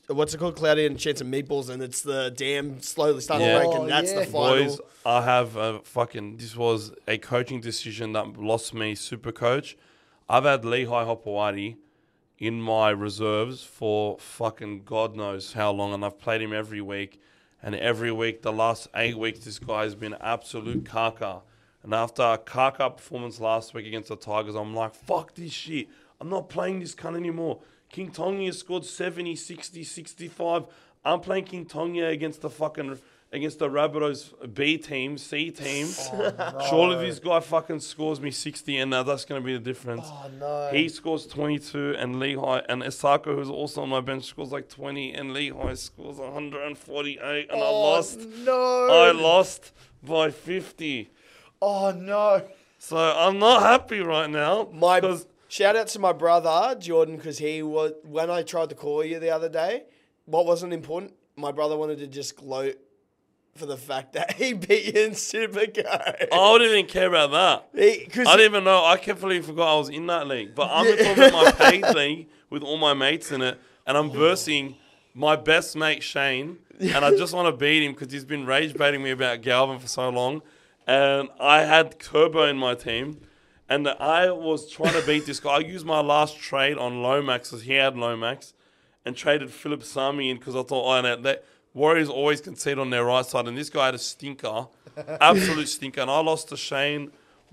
what's it called? Cloudy and a chance of meatballs, and it's the dam slowly starting Yeah. to break, Oh, and that's yeah. the final. Boys, I have a fucking. This was a coaching decision that lost me super coach. I've had Lehigh Hopewadi in my reserves for fucking God knows how long, and I've played him every week. And every week, the last eight weeks, this guy has been absolute caca. And after a caca performance last week against the Tigers, I'm like, fuck this shit. I'm not playing this cunt anymore. King Tonga scored seventy, sixty, sixty-five. I'm playing King Tonga against the fucking against the Rabbitohs B team, C team. Surely this guy fucking scores me sixty, and now that's going to be the difference. Oh no. He scores twenty-two, and Lehigh and Isako, who's also on my bench, scores like twenty, and Lehigh scores one hundred forty-eight, and I oh, lost. No. I lost by fifty. Oh no. So I'm not happy right now. My 'cause- shout out to my brother Jordan, because he was when I tried to call you the other day. What wasn't important? My brother wanted to just gloat for the fact that he beat you in Supercoach. I didn't even care about that. He, cause I didn't even know. I completely forgot I was in that league. But I'm talking about my paid league with all my mates in it, and I'm versing my best mate Shane, and I just want to beat him because he's been rage baiting me about Galvin for so long. And I had Turbo in my team, and I was trying to beat this guy. I used my last trade on Lomax because he had Lomax, and traded Philip Sami in because I thought, oh, no, that Warriors always concede on their right side, and this guy had a stinker, absolute stinker, and I lost to Shane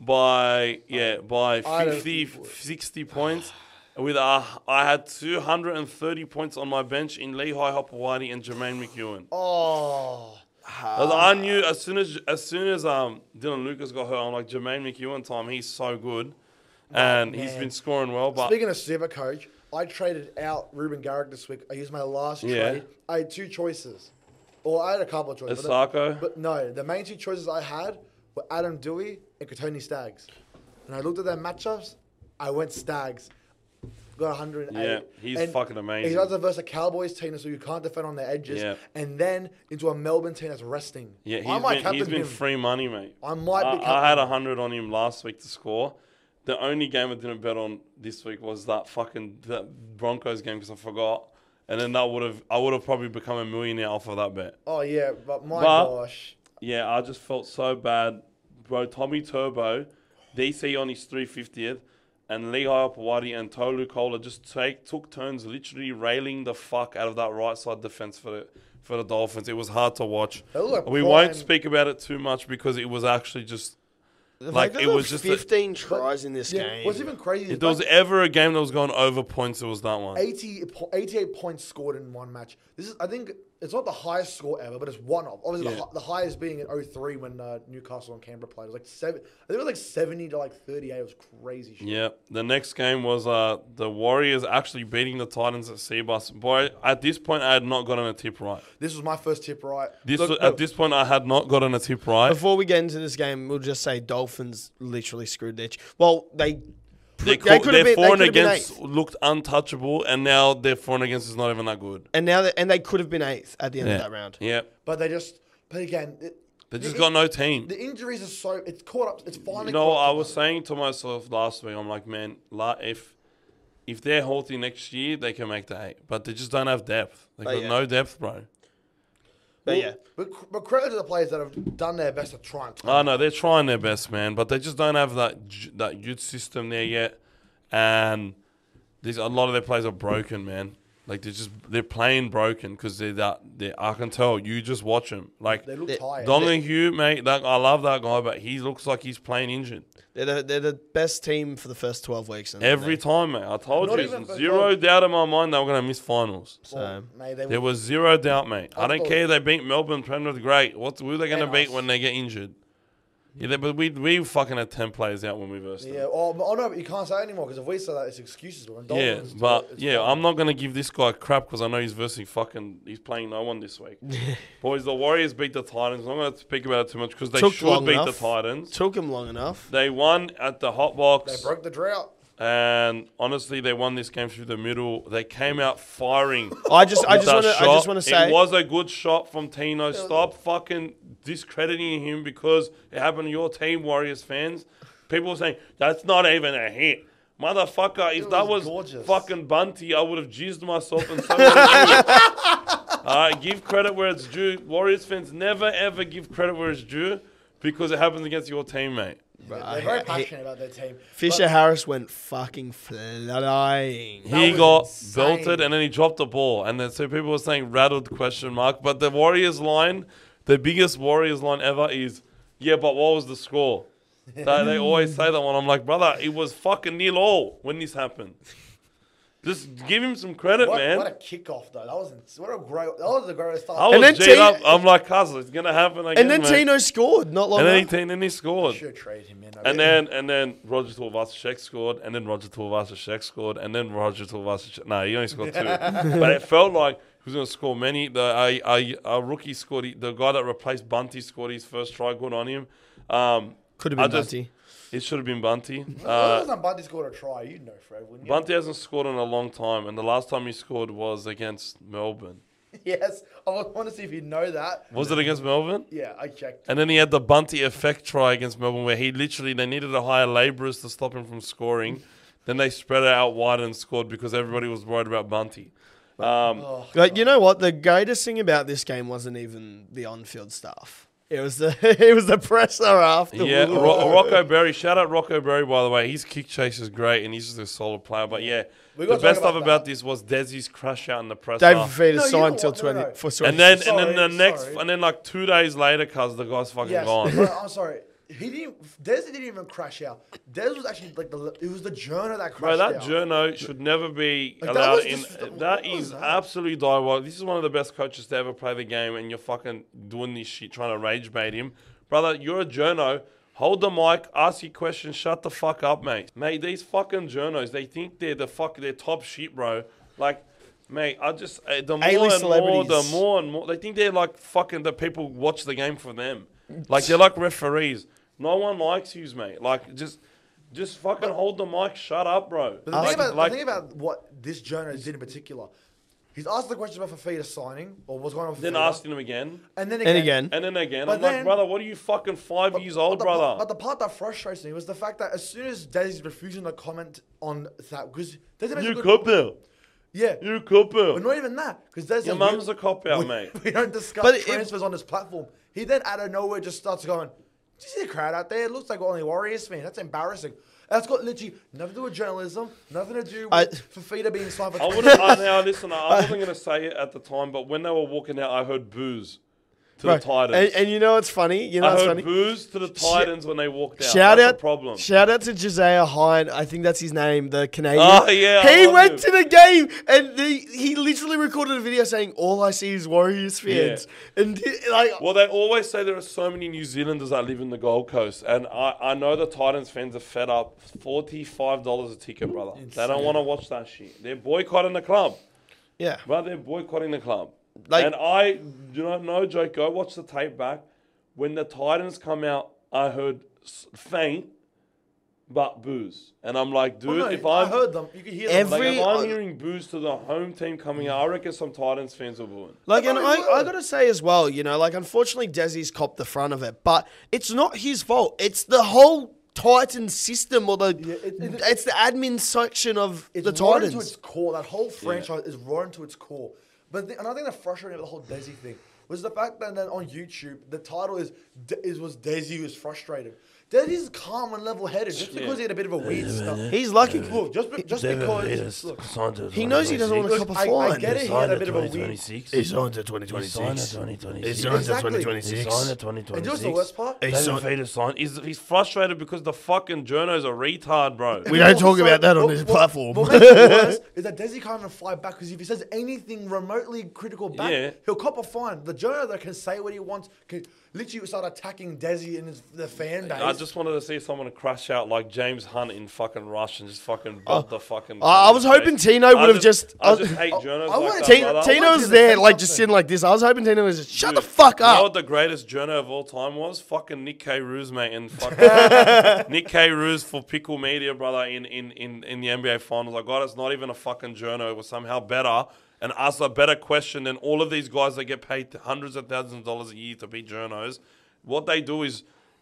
by yeah by I don't- fifty, sixty points. With uh, I had two hundred thirty points on my bench in Lehigh Hopewadi and Jermaine McEwen. Oh. As I knew as soon as as soon as um Dylan Lucas got hurt, I'm like, Jermaine McEwen time, he's so good, and he's man. been scoring well. But Speaking of Super Coach, I traded out Ruben Garrick this week. I used my last Yeah. trade. I had two choices. Or I had a couple of choices. but the- Asako? But no, the main two choices I had were Adam Dewey and Katoni Staggs. And I looked at their matchups. I went Staggs. Got one hundred eight. Yeah, he's fucking amazing. He does it versus a Cowboys team, so you can't defend on their edges. Yeah. And then into a Melbourne team that's resting. yeah, I he's might been, captain he's been him. free money, mate. I might be I, I captain had him. hundred on him last week to score. The only game I didn't bet on this week was that fucking that Broncos game because I forgot, and then that would have I would have probably become a millionaire off of that bet. Oh, yeah, but my But- gosh. Yeah, I just felt so bad, bro. Tommy Turbo, D C on his three fiftieth, and Lehigh Hopewadi and Tolu Kola just take took turns literally railing the fuck out of that right side defense for the for the Dolphins. It was hard to watch. They look like We prime- won't speak about it too much because it was actually just The like, fact it that was there just a- fifteen tries in this Yeah, game. what's even crazy is if there was like ever a game that was going over points, it was that one. eighty, po- eighty-eight points scored in one match. This is, I think, it's not the highest score ever, but it's one of. Obviously, the, Yeah. hi- the highest being in oh three when uh, Newcastle and Canberra played. It was like seven. I think it was like seventy to like thirty-eight. It was crazy shit. Yeah, the next game was uh, the Warriors actually beating the Titans at Seabus. Boy, at this point, I had not gotten a tip right. This was my first tip right. This Look, was- look. at this point, I had not gotten a tip right. Before we get into this game, we'll just say Dolphins literally screwed their. Ch- well, they. They they call, could their have been. for They and could have been against eighth. looked untouchable, and now their for and against is not even that good. And now, they, and they could have been eighth at the end Yeah, of that round. yeah. But they just. But again, it, They just the- got no team. The injuries are so. It's caught up. It's finally. You know, caught I up was to saying to myself last week, I'm like, man, la- if if they're healthy next year, they can make the eight, but they just don't have depth. They But got yeah. no depth, bro. But yeah, But, but credit to the players that have done their best to try and. I know they're trying their best, man, but they just don't have that j- that youth system there yet, and there's a lot of their players are broken, man. Like they're just they're playing broken because they're that. They I can tell. You just watch them. Like They look They- tired. Donahue, mate. That I love that guy, but he looks like he's playing injured they're the, they're the best team for the first twelve weeks. And every they- time, mate. I told Not you, even- zero doubt in my mind they were gonna miss finals. So Well, mate, they There were- was zero doubt, mate. I don't thought- care. They beat Melbourne, Penrith, great. What who are they gonna And beat us. when they get injured? Yeah, they- but we we fucking had ten players out when we versed them. Yeah. Oh, oh no, but you can't say anymore because if we say that, it's excuses. But when Yeah, Dolphins do but it, it's yeah, fine. I'm not gonna give this guy crap because I know he's versing fucking. He's playing no one this week. Boys, the Warriors beat the Titans. I'm not gonna speak about it too much because they Took should long beat enough. the Titans. took him long enough. They won at the hot They box, broke the drought. and honestly, they won this game through the middle. They came out firing. I just, I with just that want to, I shot. just want to say, it was a good shot from Tino. Stop fucking discrediting him because it happened to your team, Warriors fans. People were saying that's not even a hit. Motherfucker, if It that was was gorgeous. fucking Bunty, I would have jizzed myself and so would you. Alright, give credit where it's due. Warriors fans never ever give credit where it's due because it happens against your teammate. They're I- very he- passionate about their team. Fisher But Harris went fucking flying. He was got insane. belted and then he dropped the ball. And then so people were saying rattled question mark. But the Warriors line, the biggest Warriors line ever is, yeah, but what was the score? they, they always say that one. I'm like, brother, it was fucking nil all when this happened. Just give him some credit, what, man. what a kickoff though. That was ins- what a great. That was the greatest start. I was And then G'd Tino- up. I'm like, cuz, it's going to happen again, And then mate. Tino scored not long And then he, after. and then he scored. should have traded him in. And then and then Roger Tuivasa-Sheck scored, and then Roger Tuivasa-Sheck scored, and then Roger Tuivasa-Sheck. No, he only scored two. But it felt like he was going to score many. The a, a, a rookie scored. The guy that replaced Bunty scored his first try. Good on him. Um, Could have I been just- Bunty. It should have been Bunty. Uh, Uh, wasn't Bunty scored a try. You know, Fred, wouldn't you? Bunty hasn't scored in a long time, and the last time he scored was against Melbourne. Yes, I want to see if you know that. Was it against Melbourne? Yeah, I checked. And then he had the Bunty effect try against Melbourne where he literally, they needed to hire labourers to stop him from scoring. Then they spread it out wide and scored because everybody was worried about Bunty. Um, Oh, But you know what? The greatest thing about this game wasn't even the on-field stuff. It was the it was the presser after. yeah, Ro- Rocco Berry. Shout out Rocco Berry, by the way. His kick chase is great and he's just a solid player. But yeah, We the gotta best talk stuff about about that. this was Desi's crash out in the presser. David Fafita No, you know signed till what? No, no, twenty no. for twenty. and then Sorry, and then the next sorry. and then like two days later, cuz the guy's fucking yes, gone. but I'm sorry. He didn't. Des didn't even crash out. Des was actually like the. It was the journo that crashed Bro, that out. journo should never be Like, that allowed was in. just- what that was is that? absolutely diabolical. This is one of the best coaches to ever play the game, and you're fucking doing this shit, trying to rage bait him. Brother, you're a journo. Hold the mic, ask your questions, shut the fuck up, mate. Mate, these fucking journos, they think they're the fuck, they're top shit, bro. Like, mate, I just, uh, the more A-list and more, the celebrities. more and more, they think they're like fucking, the people watch the game for them. Like, they're like referees. No one likes you, mate. Like, just, just fucking hold the mic, shut up, bro. But the, Like- thing about, like- the thing about what this journo did in particular, he's asked the question about Fafita signing or what's going on with then Fafita, asking him again. and then And again, again. And then again, But I'm like, then- brother, what are you fucking five But- years but old, the brother? part- But the part that frustrates me was the fact that as soon as Desi's refusing to comment on that, because Desi makes a you good cop out. yeah, You cop but out. not even that, because Des Your says, mum's we- a cop out, we, mate. We don't discuss But if- transfers on this platform. He then out of nowhere just starts going, "Do you see the crowd out there? It looks like only Warriors fans. That's embarrassing." That's got literally nothing to do with journalism, nothing to do with I- Fafita being signed for I twenty wouldn't. I, now listen, I wasn't going to say it at the time, but when they were walking out, I heard boos to Right. the Titans. And, and you know what's funny? You know I what's heard funny? boos to the Titans when they walked out. Shout That's out, the problem. shout out to Josiah Hine. I think that's his name, the Canadian. Oh, yeah, I he love went him. to the game and the, he literally recorded a video saying, "All I see is Warriors fans." And he- like, Well, they always say there are so many New Zealanders that live in the Gold Coast, and I, I know the Titans fans are fed up. Forty-five dollars a ticket, brother. They don't want to watch that shit. They're boycotting the club. yeah, But they're boycotting the club. Like- and I, you know, no joke, go watch the tape back. When the Titans come out, I heard s- faint, but boos. And I'm like, dude, Oh, no, if I I'm, heard them, you can hear Every- them. like, if Like, I'm hearing boos to the home team coming out, I reckon some Titans fans will boo it. like, and No, I, he I will. gotta say as well, you know, like, unfortunately, Desi's copped the front of it, but it's not his fault. It's the whole Titan system or the Yeah, it- it- it's the admin section of it's the rotten to Titans. its core. That whole franchise is rotten to its core. But the, another thing that frustrated me about the whole Desi thing was the fact that then on YouTube the title is De- is was Desi who's frustrated. Desi's calm and level headed just because he had a bit of a weird stuff. He's lucky. Look, just be- just because look, He knows he doesn't want to look, cop a I, I fine. get it. He had a bit of a weird. He's on to twenty twenty-six. He's on to Exactly. twenty twenty-six. And you know what's the worst part? He's on- David Fafita signed. He's, he's frustrated because the fucking journo's a retard, bro. We don't talk Also, about that on what- this what- platform. What makes it worse is that Desi can't even fight back because if he says anything remotely critical back, Yeah. he'll cop a fine. The journo that can say what he wants can literally start attacking Desi and his, the fan base. I just wanted to see someone crash out like James Hunt in fucking Rush and just fucking belt the fucking. I- I was hoping Tino would I have just- I I- just hate I- journos I like wanted that, Ti- brother. I Tino's wanted to there, say like just something. sitting like this. I was hoping Tino was just shut Dude, the fuck You know up. what the greatest journo of all time was? Fucking Nick K. Roos, mate, and fucking Nick K. Roos for Pickle Media, brother, in, in, in, in the N B A Finals. I got it's not even a fucking journo. It was somehow better and asked a better question than all of these guys that get paid hundreds of thousands of dollars a year to be journos. What they do is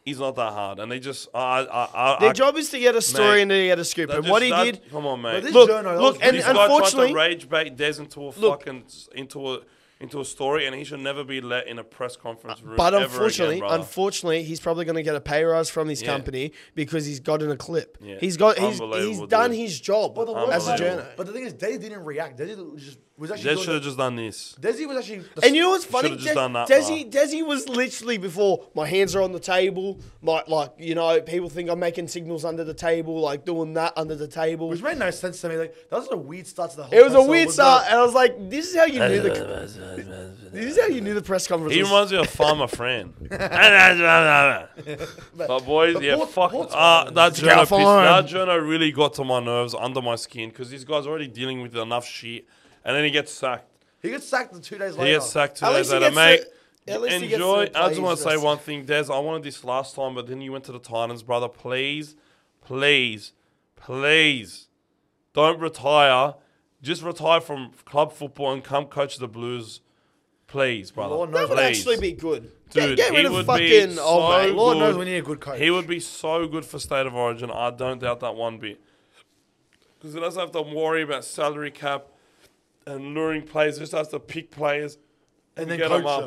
he's not that hard, and they just I I I. Their I, job is to get a story mate, and to get a scoop. that And just- what he that- did, Come on, mate. this look, journo, that look, was and this really- guy tried unfortunately, to rage bait Des into a Look. fucking into a into a story, and he should never be let in a press conference room. but ever unfortunately, again, brother. unfortunately, he's probably going to get a pay rise from his Yeah. company because he's gotten a clip. Yeah. He's got he's, he's Unbelievable, done dude. his job But the as a worst- journo. But the thing is, Desi didn't react. Desi was just was actually. They doing should have the- just done this. Desi was actually. The And you know what's funny? Should've just Des- done that, Desi, Desi was literally before my hands are on the table. My like, you know, people think I'm making signals under the table, like doing that under the table. which made no sense to me. Like that was a weird start to the whole. It was a press, so weird was start, the- and I was like, "This is how you knew the. This is how you knew the press conference." He was- reminds me of Farmer Fran. But boys, but yeah, Port- fuck. Port's Uh, fine. that It's journo, pissed, California. that journo really got to my nerves, under my skin, because this guy's already dealing with enough shit, and then he gets sacked. He gets sacked the two days He later. gets sacked two At days least he later, gets mate. to- at least he gets Enjoy. to I just play want his to say rest. one thing, Des. I wanted this last time, but then you went to the Titans, brother. Please, please, please, don't retire. Just retire from club football and come coach the Blues, please, brother. Lord That knows would Please. actually be good. Get, Dude, get rid he of would fucking be old so mate. Lord knows good. we need a good coach. He would be so good for State of Origin. I don't doubt that one bit. Because he doesn't have to worry about salary cap and luring players. He just has to pick players and then get coach him up. them.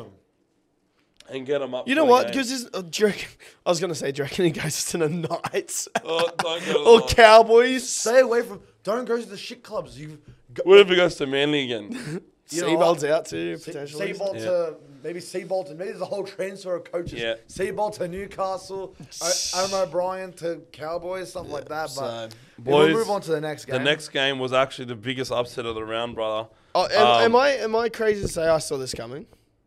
and get them up. You for know the what? game. Because uh, do you reckon- I was going to say, do you reckon he goes to the Knights Oh, don't go to or the- Cowboys? Stay away from. Don't go to the shit clubs. You. Go, What if he goes to Manly again? you know Seabold's what? out too, potentially. Seabolt Yeah. to maybe Seabolt to maybe there's a whole transfer of coaches. Yeah. Seabolt to Newcastle, O- Adam O'Brien to Cowboys, something like that. But so- yeah, Boys, we'll move on to the next game. The next game was actually the biggest upset of the round, brother. Oh, am, Um, am I am I crazy to say I saw this coming?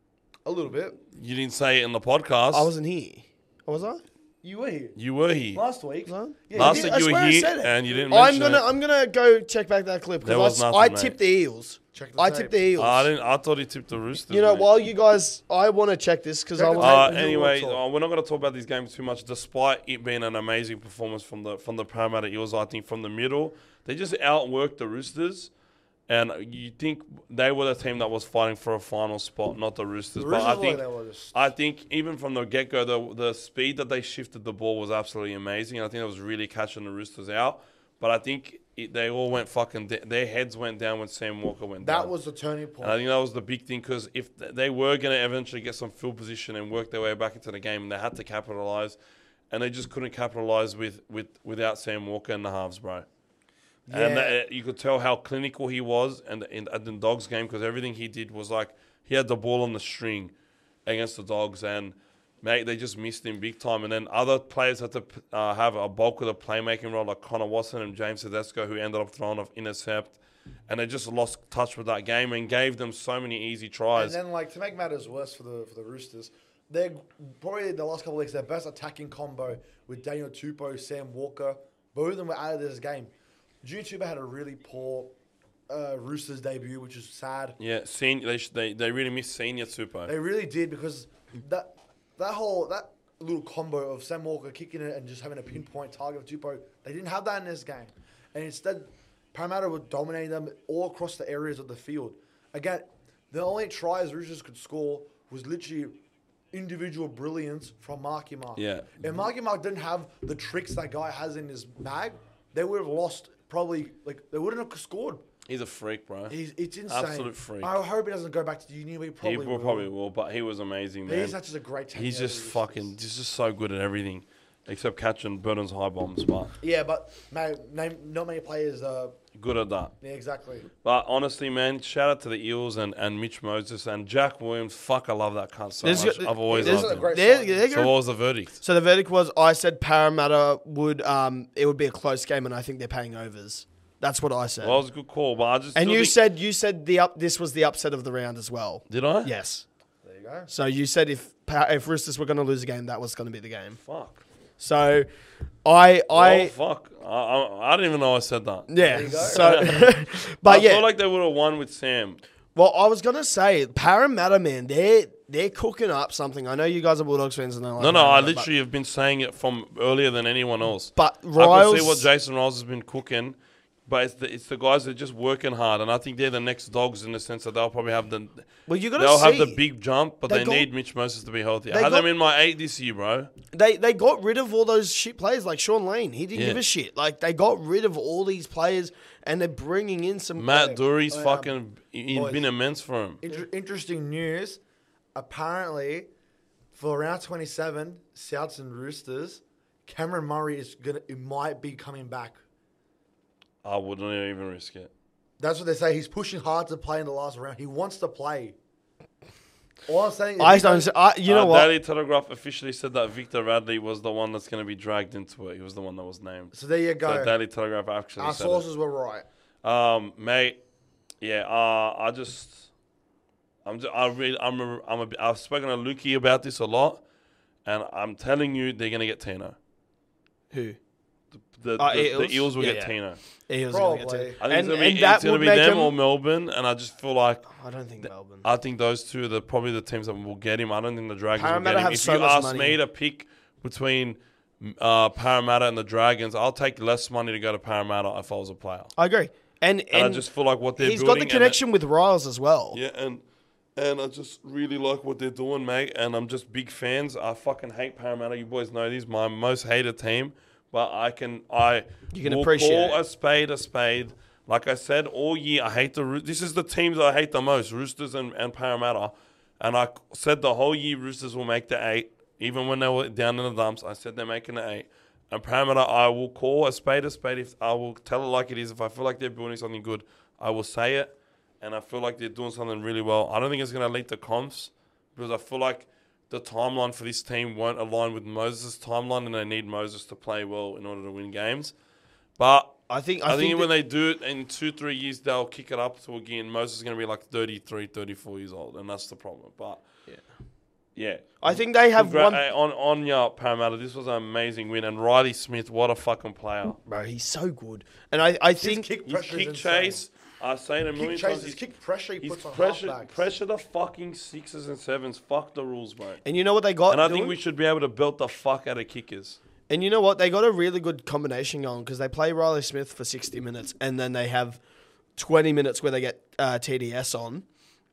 a little bit. You didn't say it in the podcast. I wasn't here. Was I? You were here You were here. last week. Was I? Yeah, Last you week I you were swear I here said it. and you didn't I'm mention gonna it. I'm gonna go check back that clip There because was I, I nothing, tipped mate. the Eels. Check the I tape. tipped the Eels. I didn't. I thought he tipped the Roosters. you know, mate. while you guys, I want to check this because Check I the was. tape. Uh, and you anyway, will talk. uh, we're not going to talk about these games too much. Despite it being an amazing performance from the from the Parramatta Eels, I think from the middle they just outworked the Roosters, and you think they were the team that was fighting for a final spot, not the Roosters. The but I Roosters, think like, they were just- I think even from the get go, the the speed that they shifted the ball was absolutely amazing. I think it was really catching the Roosters out. But I think it, they all went fucking. Da- their heads went down when Sam Walker went down. that was the turning point. And I think that was the big thing because if th- they were going to eventually get some field position and work their way back into the game, they had to capitalize, and they just couldn't capitalize with, with without Sam Walker in the halves, bro. And Yeah. that, you could tell how clinical he was, and in, at the Dogs game because everything he did was like he had the ball on the string against the Dogs, and mate, they just missed him big time. And then other players had to uh, have a bulk of the playmaking role, like Connor Watson and James Tedesco, who ended up throwing an intercept. And they just lost touch with that game and gave them so many easy And tries. then, like, to make matters worse for the for the Roosters, they're probably the last couple of weeks their best attacking combo with Daniel Tupou, Sam Walker. Both of them were out of this game. Junior Tupou had a really poor uh, Roosters debut, which is sad. Yeah, senior, they, sh- they they really missed senior Super. They really did because that that whole that little combo of Sam Walker kicking it and just having a pinpoint target of Tupou, they didn't have that in this game, and instead Parramatta were dominating them all across the areas of the field. Again, the only tries Roosters could score was literally individual brilliance from Marky Mark. Yeah. If Marky Mark didn't have the tricks that guy has in his bag, they would have lost probably, like, they wouldn't have scored. He's a freak, bro. He's, it's insane. Absolute freak. I hope he doesn't go back to the uni, but he He probably will, will. probably will, but he was amazing, man. He's such a great tenure He's at just the Roosters. fucking, he's just so good at everything, except catching Burton's high bombs, but Yeah, but mate, name, not many players. Uh, good at that. yeah, exactly. But honestly, man, shout out to the Eels and, and Mitch Moses and Jack Williams. Fuck, I love that cunt so There's much. got- I've always there's loved a him. great They're- sign. they're So gonna- what was the verdict? So the verdict was I said Parramatta would um it would be a close game and I think they're paying overs. That's what I said. Well, it was a good call, but I just and still you think- said you said the up this was the upset of the round as well. Did I? Yes. There you go. So you said if Pa- if Roosters were going to lose a game, that was going to be the game. Fuck. So I oh I fuck. I, I I didn't even know I said that. yeah. you go. So but I yeah. feel like they would have won with Sam. Well, I was gonna say Parramatta, man, they're they're cooking up something. I know you guys are Bulldogs fans, and they're like, No, no, I Parramatta, literally have been saying it from earlier than anyone else. But, but I Riles, can see what Jason Riles has been cooking. but it's the, it's the guys that are just working hard, and I think they're the next dogs in the sense that they'll probably have the Well, you got to they'll see. have the big jump, but They they, got- need Mitch Moses to be healthy. I they had got- them in my eight this year, bro. They they got rid of all those shit players like Sean Lane. He didn't Yeah. give a shit. Like they got rid of all these players, and they're bringing in some. Matt uh, Dury's um, fucking he's boys. been immense for him. Inter- interesting news. Apparently, for round twenty-seven, Souths and Roosters, Cameron Murray is gonna. It might be coming back. I wouldn't even risk it. That's what they say. He's pushing hard to play in the last round. He wants to play. All I'm saying is, I he's don't. I, you know uh, what? Daily Telegraph officially said that Victor Radley was the one that's going to be dragged into it. He was the one that was named. So there you go. So Daily Telegraph actually Our said sources were right. it. Um, mate, yeah, uh, I just, I'm, just, I really, I'm, a, I'm a, I've spoken to Lukey about this a lot, and I'm telling you, they're going to get Tino. Who? The, Uh, the, Eels? the Eels will Yeah, get yeah. Tino. He was gonna get Probably. to- I think And- it's going to and be, that it's gonna would be make them him- or Melbourne, and I just feel like I don't think Melbourne. I think those two are the, probably the teams that will get him. I don't think the Dragons Parramatta will get him. have If so you much ask money. me to pick between uh, Parramatta and the Dragons, I'll take less money to go to Parramatta if I was a player. I agree. And And, and I just feel like what they're he's building. got the and connection with Riles as well. it- yeah, and and I just really like what they're doing, mate. And I'm just big fans. I fucking hate Parramatta. You boys know this. My most hated team. But I can I You can will appreciate call it. a spade a spade. Like I said all year, I hate the Roo- this is the teams I hate the most, Roosters and, and Parramatta. And I said the whole year Roosters will make the eight, even when they were down in the dumps. I said they're making the eight. And Parramatta, I will call a spade a spade. If I will tell it like it is. If I feel like they're building something good, I will say it. And I feel like they're doing something really well. I don't think it's going to lead to comps because I feel like the timeline for this team won't align with Moses' timeline, and they need Moses to play well in order to win games. But I think. I, I, think, think when that- they do it in two, three years, they'll kick it up to again. Moses is going to be like thirty-three, thirty-four years old, and that's the problem. But yeah, yeah. I think they have Congra- one. uh, on on your Parramatta. This was an amazing win, and Riley Smith, what a fucking player! Bro, he's so good. And I, I His think kick His pressure is kick insane. chase, I say it a million Kick chase, times. his He's, kick pressure he he's puts on pressure, halfbacks. pressure the fucking sixes and sevens. Fuck the rules, mate. and you know what they got. And I doing? think we should be able to belt the fuck out of kickers. And you know what? They got a really good combination going because they play Riley Smith for sixty minutes and then they have twenty minutes where they get uh, T D S on.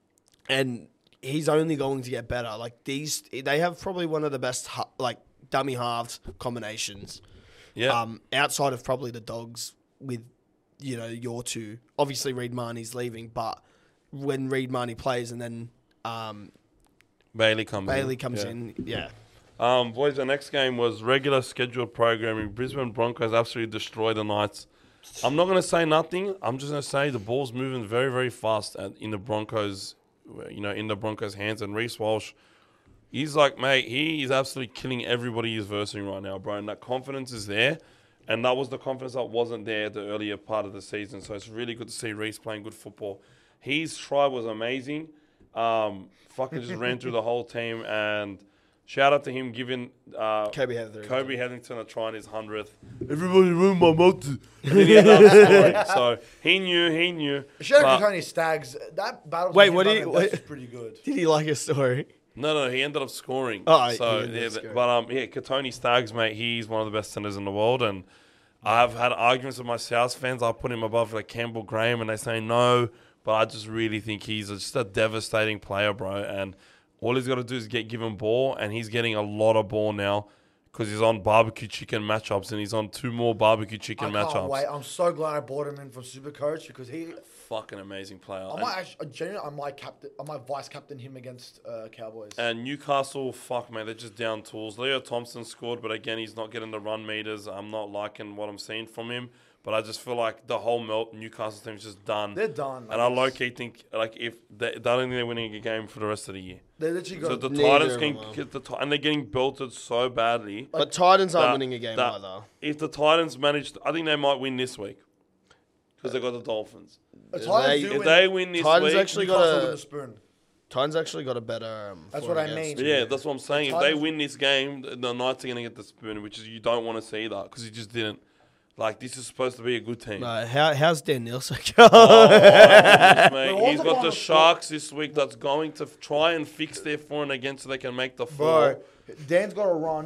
And he's only going to get better. Like these, they have probably one of the best ha- like dummy halves combinations. Yeah. Um, outside of probably the Dogs with, you know, your two. Obviously, Reed Marnie's leaving, but when Reed Marnie plays and then um, Bailey comes Bailey in. comes Yeah. in, yeah. Um, boys, the next game was regular scheduled programming. Brisbane Broncos absolutely destroyed the Knights. I'm not going to say nothing. I'm just going to say the ball's moving very, very fast at, in the Broncos, you know, in the Broncos' hands. And Reece Walsh, he's like, mate, he is absolutely killing everybody he's versing right now, bro. And that confidence is there. And that was the confidence that wasn't there the earlier part of the season. So it's really good to see Reece playing good football. His try was amazing. Um, fucking just ran through the whole team. And shout out to him giving uh, Kobe Hetherington. Kobe Hetherington a try in his hundredth. Everybody ruined my multi. And then he had another scoring. So he knew, he knew. Shout out But- to Tony Staggs. That battle Wait, between what do him you- and what- Best is pretty good. Did he like his story? No, no, he ended up scoring. Oh, so he ended yeah, up th- scoring. but um, yeah, Katoni Staggs, mate, he's one of the best centers in the world, and I've had arguments with my South fans. I put him above like Campbell Graham, and they say no, but I just really think he's just a devastating player, bro. And all he's got to do is get given ball, and he's getting a lot of ball now because he's on barbecue chicken matchups, and he's on two more barbecue chicken I can't matchups. wait. I'm so glad I brought him in from Supercoach because he. Fucking amazing player. I And- might actually, genuinely, I might captain, I might vice captain him against uh, Cowboys. And Newcastle, fuck, man, they're just down tools. Leo Thompson scored, but again, he's not getting the run meters. I'm not liking what I'm seeing from him. But I just feel like the whole melt Newcastle team is just done. They're done. and I low key think like if they, they don't think they're winning a game for the rest of the year. They literally So got. the Neither Titans of can them are. get the Ti- and they're getting belted so badly. But Titans aren't that- winning a game that either. If the Titans manage, I think they might win this week because they got the Dolphins. the Titans they- do If win, they win this Titans week, actually got Newcastle a- win the spoon. Titans actually got a better. Um, That's for what I against mean. you. yeah, that's what I'm saying. If Titans- they win this game, the the Knights are going to get the spoon, which is you don't want to see that because you just didn't. Like this is supposed to be a good team. No, how, how's Dan Nielsen Oh, going? mate, Wait, what's he's the got one the of- Sharks this week that's going to f- try and fix their for and against so they can make the four. Bro, Dan's got to run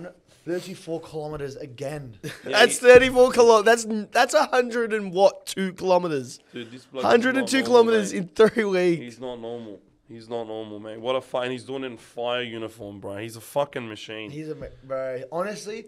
thirty-four kilometers again. That's thirty-four kilometers. That's that's a hundred and what two kilometers? Dude, this bloke is Hundred not and two normal, kilometers mate. in three weeks. He's not normal. He's not normal, man. What a fight. And he's doing it in fire uniform, bro. He's a fucking machine. He's a bro. Honestly,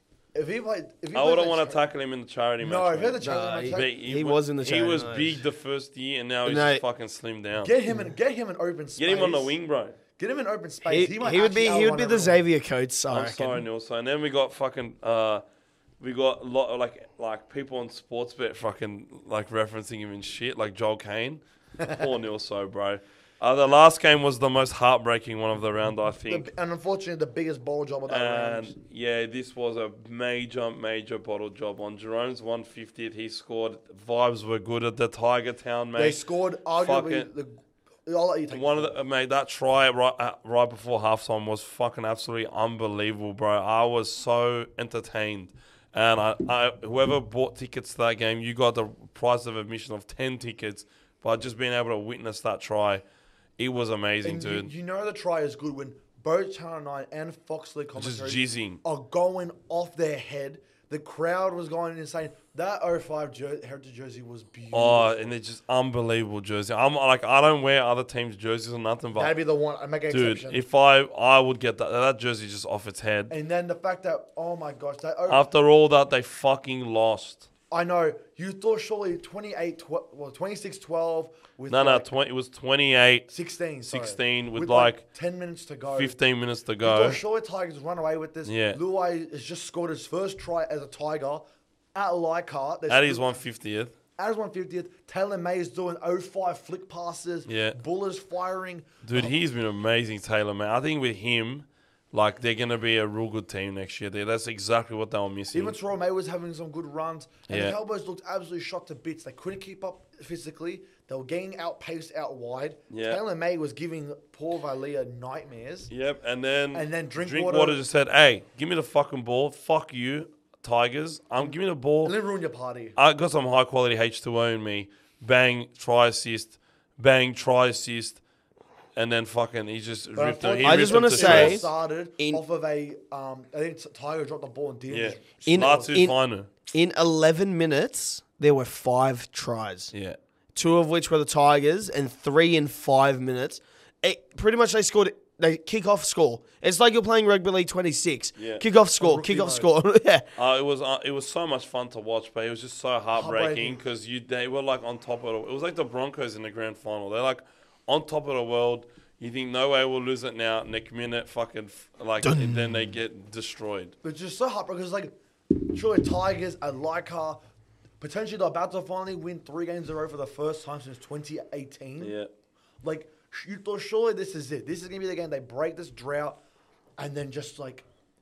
if he played, if he I played wouldn't the want to cha- tackle him in the charity No, match. if he had mate. the charity Nah, match, he- But take- he wa- was in the He charity was match. big the first year, and now he's No. just fucking slimmed down. get him in, get him in open space. Get him on the wing, bro. Get him in open He, space. he might would be actually he would outrun be the everyone. Xavier Coates. I I'm reckon. sorry, Nilso. And then we got fucking, uh, we got a lot of like like people on Sportsbet fucking like referencing him and shit, like Joel Kane. Poor Nilso, bro. Uh, the last game was the most heartbreaking one of the round, I think. The, and unfortunately, the biggest ball job of that round. And yeah, this was a major, major bottle job on Jerome's one hundred fiftieth. He scored. Vibes were good at the Tiger Town, mate. They scored arguably Fucking- the. I'll let you take One it. of the mate that try right uh, right before halftime was fucking absolutely unbelievable, bro. I was so entertained, and I, I whoever bought tickets to that game, you got the price of admission of ten tickets by just being able to witness that try. It was amazing, And you, dude. you know the try is good when both Channel nine and Fox League Just commentators jizzing. are going off their head. The crowd was going insane. That oh five jer- Heritage jersey was beautiful. Oh, and it's just unbelievable jersey. I'm like, I don't wear other teams' jerseys or nothing, but That'd be the one. I make an dude, exception. if I I would get that that jersey just off its head. and then the fact that, oh my gosh, that oh, After all that, they fucking lost. I know you thought surely twenty-eight, tw- well twenty-six twelve with No, no, like twenty. It was twenty-eight, sixteen, sorry. sixteen with, like, ten minutes to go. fifteen minutes to You go. thought surely Tigers run away with this. Yeah. Luai has just scored his first try as a Tiger at Leichhardt. There's At his still- one hundred fiftieth. At his one hundred fiftieth, Taylor May is doing oh five flick passes. Yeah. Bullers firing. Dude, he's been amazing, Taylor, man. I think with him, like, they're going to be a real good team next year. They- That's exactly what they were missing. Even Terrell May was having some good runs. And Yeah. the Cowboys looked absolutely shot to bits. They couldn't keep up physically. They were getting outpaced out wide. Yeah. Taylor May was giving Paul Valia nightmares. Yep, and then, And then Drinkwater- Drinkwater just said, hey, give me the fucking ball. Fuck you, Tigers. Um, give me the ball. And then ruin your party. I got some high quality H two O in me. Bang, try assist. Bang, try assist. And then fucking, he just But ripped it. He I ripped just him wanna to say- shreds. started in- off of a, um, I think Tiger dropped the ball and didn't. Yeah. just In- score. Latu in- Finer. In eleven minutes, there were five tries. Yeah. Two of which were the Tigers, and three in five minutes. It, pretty much they scored. They kick off score. It's like you're playing rugby league twenty-six. Yeah. Kick off score. rookie Kick off mode. score. yeah. Uh, it was uh, it was so much fun to watch, but it was just so heartbreaking Heartbreaking. because you they were like on top of it. It was like the Broncos in the grand final. They're like on top of the world. You think no way we'll lose it now. Next minute, fucking f- like and then they get destroyed. But it's just so heartbreaking because, like, surely Tigers at Leichhardt, potentially they're about to finally win three games in a row for the first time since twenty eighteen. Yeah. Like, sh- you thought surely this is it. This is going to be the game they break this drought and then just, like,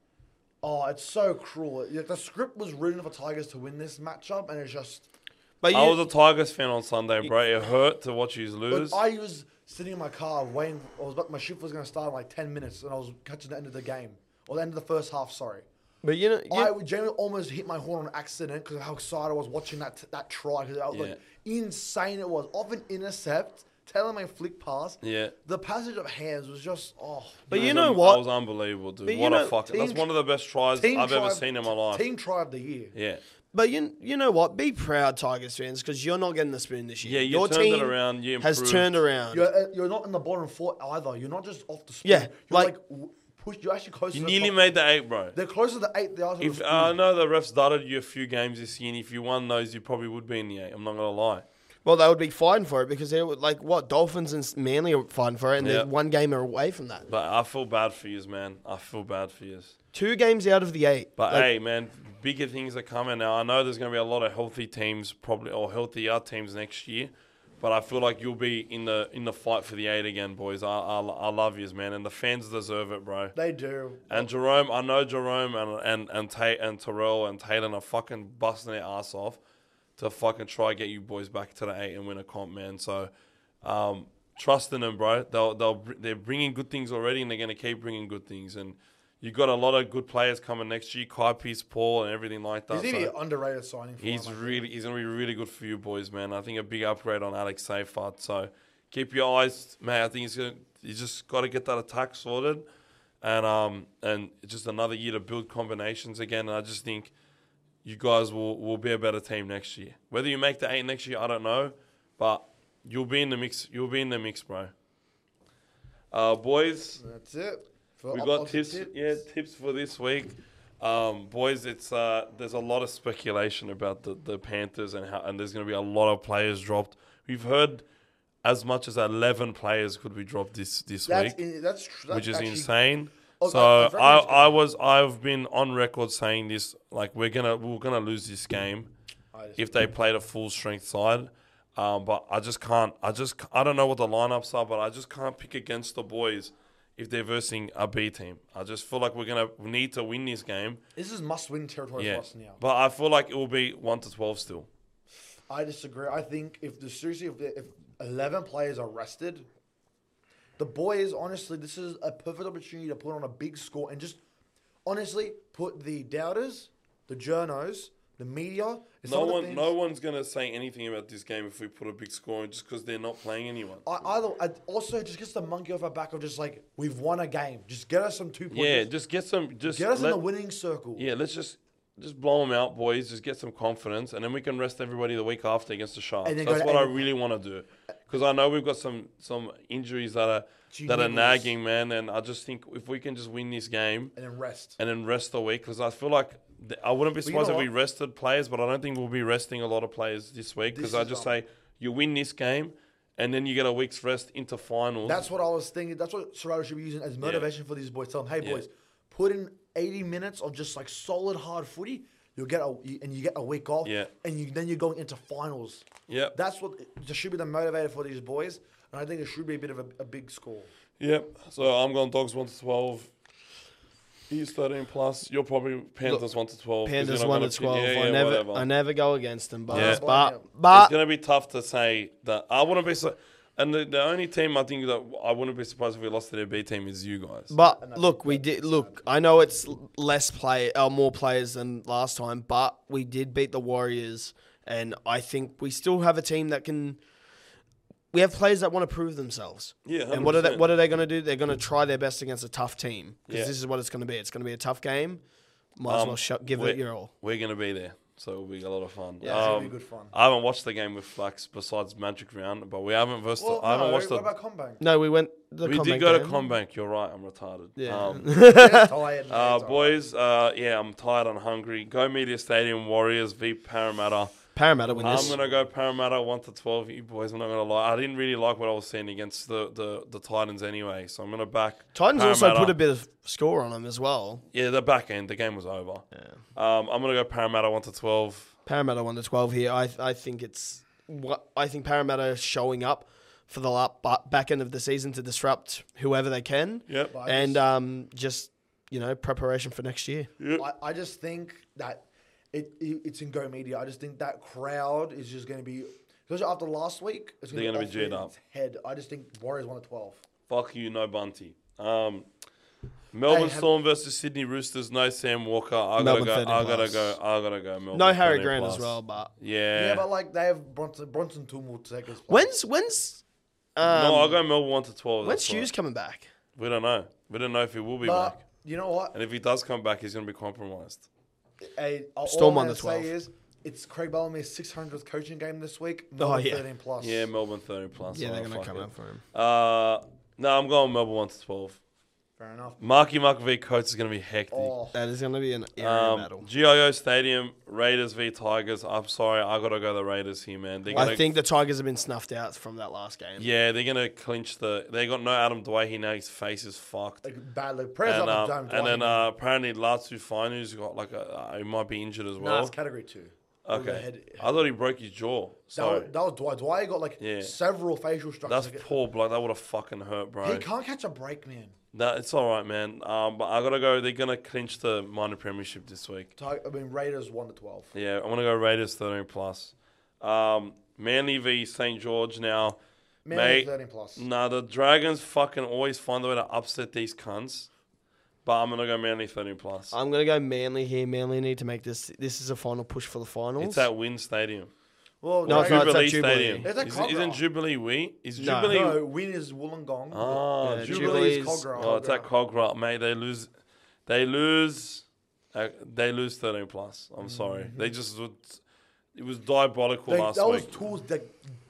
oh, it's so cruel. Like, the script was written for Tigers to win this matchup, and it's just. But you, I was a Tigers fan on Sunday, bro. It hurt to watch you But lose. I was sitting in my car waiting. I was about, my shift was going to start in like ten minutes, and I was catching the end of the game. Or the end of the first half, sorry. but you know, you, I would genuinely almost hit my horn on accident because of how excited I was watching that that try. Because I was like, insane it was. Off an intercept, Taylor May flick pass. Yeah. The passage of hands was just, oh. but It you was know un- what? That was unbelievable, dude. But you What know, a fucking. That's team- one of the best tries Team I've ever try- seen in my life. Team try of the year. Yeah. But you you know what? Be proud, Tigers fans, because you're not getting the spoon this year. Yeah, you Your turned team it around. You has improved. turned around. You're, uh, you're not in the bottom four either. You're not just off the spoon. Yeah, You're like- like, w- push. You're actually close You to the nearly top. made the eight, bro. They're closer to the eight. They are to the If spoon. uh, I know the refs started you a few games this year, and if you won those, you probably would be in the eight. I'm not gonna lie. Well, they would be fighting for it because they were like what Dolphins and Manly are fighting for it, and Yeah. they're one game away from that. But I feel bad for you, man. I feel bad for you. Two games out of the eight. But Like, hey, man, bigger things are coming now. I know there's going to be a lot of healthy teams, probably or healthier teams next year. But I feel like you'll be in the in the fight for the eight again, boys. I I, I love yous, man, and the fans deserve it, bro. They do. And Jerome, I know Jerome and and and Tate and Terrell and Taylor are fucking busting their ass off to fucking try get you boys back to the eight and win a comp, man. So, um, trust in them, bro. They'll they'll br- they're bringing good things already, and they're gonna keep bringing good things. And you got a lot of good players coming next year, Kai Peace, Paul, and everything like that. He's going to So be an underrated signing for he's them, I think. really he's gonna be really good for you boys, man. I think a big upgrade on Alex Seyfarth. So keep your eyes, man. I think he's gonna you just got to get that attack sorted. and um and just another year to build combinations again. And I just think you guys will, will be a better team next year. Whether you make the eight next year, I don't know, but you'll be in the mix. You'll be in the mix, bro. Uh, boys, That's it. For we up- got up to tips. tips. Yeah, tips for this week. Um, boys, it's uh, there's a lot of speculation about the, the Panthers and how, and there's going to be a lot of players dropped. We've heard as much as eleven players could be dropped this this That's week, in, that's tr- that's which is actually- insane. Oh, So that- that's very I, interesting. I was I've been on record saying this, like we're gonna we're gonna lose this game I just- if they played a full strength side. Um, but I just can't. I just I don't know what the lineups are, but I just can't pick against the boys if they're versing a B team. I just feel like we're gonna need to win this game. This is must-win territory Yeah, for us now. but I feel like it will be one to twelve still. I disagree. I think if the seriously, if, the, if eleven players are rested, the boys, honestly, this is a perfect opportunity to put on a big score and just honestly put the doubters, the journos, the media. and some No of the one, things- no one's gonna say anything about this game if we put a big score in, just because they're not playing anyone. I, either I also just gets the monkey off our back of just like we've won a game. Just get us some two points. Yeah, just get some. Just get us let, in the winning circle. Yeah, let's just just blow them out, boys. Just get some confidence, and then we can rest everybody the week after against the Sharks. And then go That's to- what I and- really want to do, because I know we've got some some injuries that are that are Jiggles. nagging, man. And I just think if we can just win this game And then rest. and then rest the week, because I feel like th- I wouldn't be you surprised know if we what? rested players, but I don't think we'll be resting a lot of players this week, because This I is, just um, say you win this game, and then you get a week's rest into finals. That's what I was thinking. That's what Serrato should be using as motivation for these boys. Tell them, hey Yeah. boys, put in eighty minutes of just like solid hard footy. You'll get a you- and you get a week off. Yeah. And you then you're going into finals. Yep. That's what it should be the motivator for these boys. And I think it should be a bit of a, a big score. Yep. So I'm going Dogs one to twelve. He's thirteen plus. You're probably Panthers one to twelve. 'cause you're Panthers not one gonna to pick- twelve. Yeah, yeah, I never, whatever. I never go against them, but Yeah. but It's but gonna be tough to say that. I wouldn't be so. And the, the only team I think that I wouldn't be surprised if we lost to their B team is you guys. But look, we did look. I know it's l- less play, uh, more players than last time, but we did beat the Warriors, and I think we still have a team that can. We have players that want to prove themselves. Yeah, and what are they? one hundred percent. What are they going to do? They're going to try their best against a tough team because Yeah. this is what it's going to be. It's going to be a tough game. Might as Um, well sh- give we're- it your all. We're gonna be there, so it'll be a lot of fun. Yeah, it's gonna be Um, good fun. I haven't watched the game with Flax besides Magic Round, but we haven't versed. Well, I haven't no, watched what the. about Combank? No, we went. The We Combank did go to game. Combank. You're right. I'm retarded. Yeah. Um, Yes, tired, Uh, mate. boys, uh, yeah, I'm tired and hungry. Go Media Stadium, Warriors v Parramatta. Parramatta win I'm this. gonna go Parramatta one to twelve. You boys, I'm not gonna lie. I didn't really like what I was seeing against the, the, the Titans anyway, so I'm gonna back. Titans also Parramatta. put a bit of score on them as well. Yeah, the back end, the game was over. Um, I'm gonna go Parramatta one to twelve. Parramatta one to twelve here. I I think it's what I think Parramatta is showing up for the la- ba- back end of the season to disrupt whoever they can. Yep. But I And just- um, just you know, preparation for next year. Yep. I, I just think that it, it it's in Go Media. I just think that crowd is just going to be, especially after last week, it's They're going gonna to be G'd up. Head. I just think Warriors one to twelve. Fuck you, no Bunty. Um, Melbourne Hey, have- Storm versus Sydney Roosters. No Sam Walker. I Melbourne gotta go. I thirteen gotta plus. go. I gotta go. Melbourne No Harry thirteen Grant plus. as well, but Yeah. Yeah, but like they have Bronson Bronson Toom will take his place. when's when's um, no, I'll go Melbourne one to twelve. when's that's right. Hughes coming back? We don't know. We don't know if he will be But back. you know what? And if he does come back, he's going to be compromised. A, all Storm I'm on the gonna say twelve. is it's Craig Bellamy's six hundredth coaching game this week. Oh, Melbourne yeah. thirteen plus. Yeah, Melbourne thirteen plus. Yeah, oh, they're gonna fuck come it. out for him. Uh, no, I'm going Melbourne one to twelve. Fair enough. Marky Mark v Coates is going to be hectic. Oh, That is going to be an area Um, battle. G I O Stadium, Raiders v Tigers. I'm sorry, I got to go the Raiders here, man. They're gonna, I think the Tigers have been snuffed out from that last game. Yeah, they're going to clinch the. They got no Adam Dwyer now. His face is fucked. like bad. Like prayers And, up um, and down. and then uh, apparently Latu Fanu's got like a. Uh, he might be injured as nah, well. it's category two. With the Okay, head- I thought he broke his jaw. That Sorry, was, that was Dwyer. Dwyer got like Yeah. several facial structures. that's Like, poor blood. That would have fucking hurt, bro. he can't catch a break, man. No, it's all right, man. Um, but I gotta go. They're gonna clinch the minor premiership this week. Tig- I mean, Raiders one to twelve. Yeah, I'm gonna go Raiders thirteen plus. Um, Manly v Saint George now. Man, Mate, thirteen plus. Nah, the Dragons fucking always find a way to upset these cunts. But I'm gonna go Manly thirteen plus. I'm going to go Manly here. Manly need to make this. This is a final push for the finals. It's at Win Stadium. Well, No, it's Dragons- not. It's at Jubilee Jubilee. Stadium. It's at Is, Cogra. isn't Jubilee we? Is No. Jubilee? No, win is Wollongong. Ah, Yeah, Jubilee. Jubilee is Jubilee's- Cogra. Oh, it's at Cogra, mate. They lose. They lose. Uh, they lose thirteen plus. I'm sorry. They just. would- It was diabolical They, last that was week. tools, like,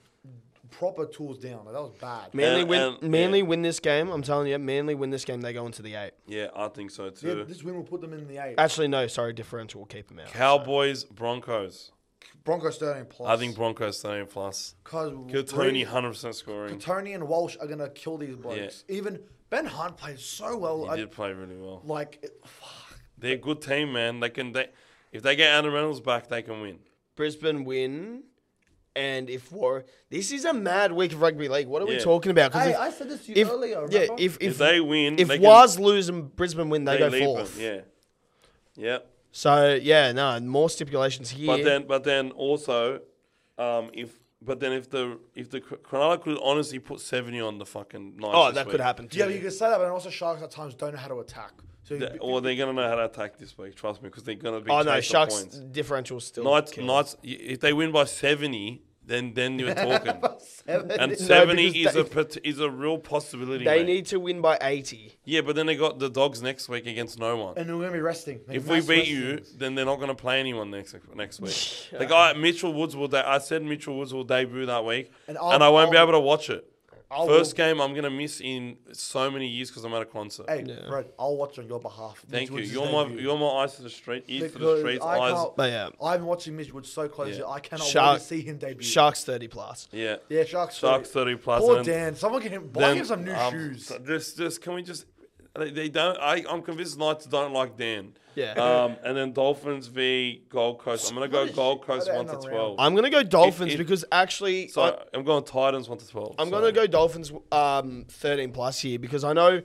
proper tools down. Like, that was bad. Manly And- win. and- Manly yeah. win this game. I'm telling you, Manly win this game. They go into the eight. Yeah, I think so Yeah, too. this win will put them in the eight. Actually, no. Sorry, differential will keep them out. Cowboys, Broncos. Broncos thirteen plus. I think Broncos thirteen plus. because Tony, hundred percent scoring. Tony and Walsh are gonna kill these blokes. Even Ben Hunt played so well. He I- did play really well. like, it, fuck. They're a good team, man. They can. They if they get Adam Reynolds back, they can win. Brisbane win, and if War, this is a mad week of rugby league. What are we Yeah. talking about? 'Cause Hey, if, I said this to you if- earlier. yeah, remember? if If, if they win, if they can, Waz lose and Brisbane win, they, they go leave fourth. them. Yeah, yep. So yeah, no more stipulations here. But then, but then also, um, if but then if the if the Cronulla could honestly put seventy on the fucking night. oh, this that week, could happen too. yeah, but you can say that, but also Sharks at times don't know how to attack. So They, or they're gonna know how to attack this week. Trust me, because they're gonna be. oh no, chasing Sharks points. differential still. Knights, kills. Knights. If they win by seventy, then then you're talking. Seven. And No, seventy because is they- a pot- is a real possibility. They mate. need to win by eighty. Yeah, but then they got the Dogs next week against no one. and we're gonna be resting. Like, If we mass beat you, restings. then they're not going to play anyone next next week. The guy Mitchell Woods will. De- I said Mitchell Woods will debut that week, And and, I'll- I won't be I'll- able to watch it. I'll- First game I'm going to miss in so many years because I'm at a concert. Hey, Yeah. Fred, I'll watch on your behalf. Thank Mitch you. Woods' You're my debut. you're my eyes to the street, ears to the Because streets, I eyes. can't- But yeah, I've been watching Mitch Woods so closely. Yeah. I cannot Shark- wait to see him debut. Sharks thirty plus. Yeah, Yeah, Sharks. Sharks thirty plus. Poor and Dan. Someone can him, buy then, him some new um, shoes. so Just just can we just? They, they don't. I I'm convinced Knights don't like Dan. Yeah. Um, and then Dolphins v Gold Coast. I'm gonna go What is- Gold Coast are they one in to the twelve. I'm gonna go Dolphins it- because actually, So I, I'm going Titans one to twelve. I'm so. gonna go Dolphins um, thirteen plus here because I know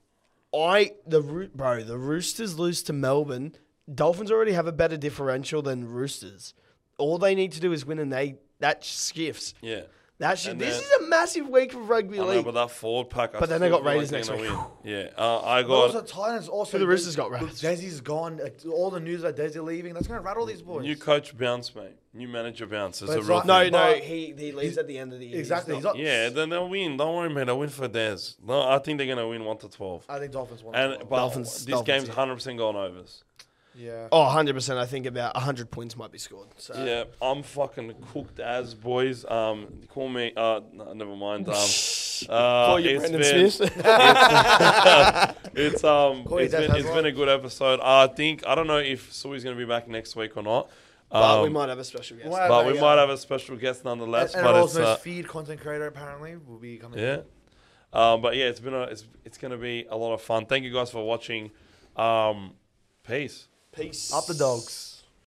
I the Roo- bro the Roosters lose to Melbourne. Dolphins already have a better differential than Roosters. All they need to do is win, and they that skiffs. Yeah. That should, And this then- is a massive week of rugby I know, league. but that forward pack. I But then they still got feel Raiders they're next gonna week. Win. Yeah, uh, I But got also, Titans also. the Roosters Des- got wrapped. Desi's gone. Like, all the news about Desi leaving. That's gonna rattle these boys. new coach bounce, mate. New manager bounce. It's But a it's real like- no, thing. no, But- he he leaves at the end of the year. exactly. He's He's not- not, Yeah, then they'll win. Don't worry, mate. They'll win for Des. No, I think they're gonna win one to twelve. I think Dolphins won. And as well. but Dolphins- this Dolphins, game's yeah. hundred percent going overs. yeah. Oh, one hundred percent. I think about one hundred points might be scored. So. Yeah, I'm fucking cooked as boys. Um, call me. Uh, no, never mind. Um, uh, Call you it's Brendan been- Smith. It's um, Call you it's Des been, it's Hasler. been a good episode. I think I don't know if Sui's gonna be back next week or not. but Um, we might have a special guest. Well, but we yeah. might have a special guest nonetheless. And, and but our it's most uh, feed content creator apparently will be coming. yeah. Um, but yeah, it's been a, it's it's gonna be a lot of fun. Thank you guys for watching. Um, peace. Peace. Up the dogs.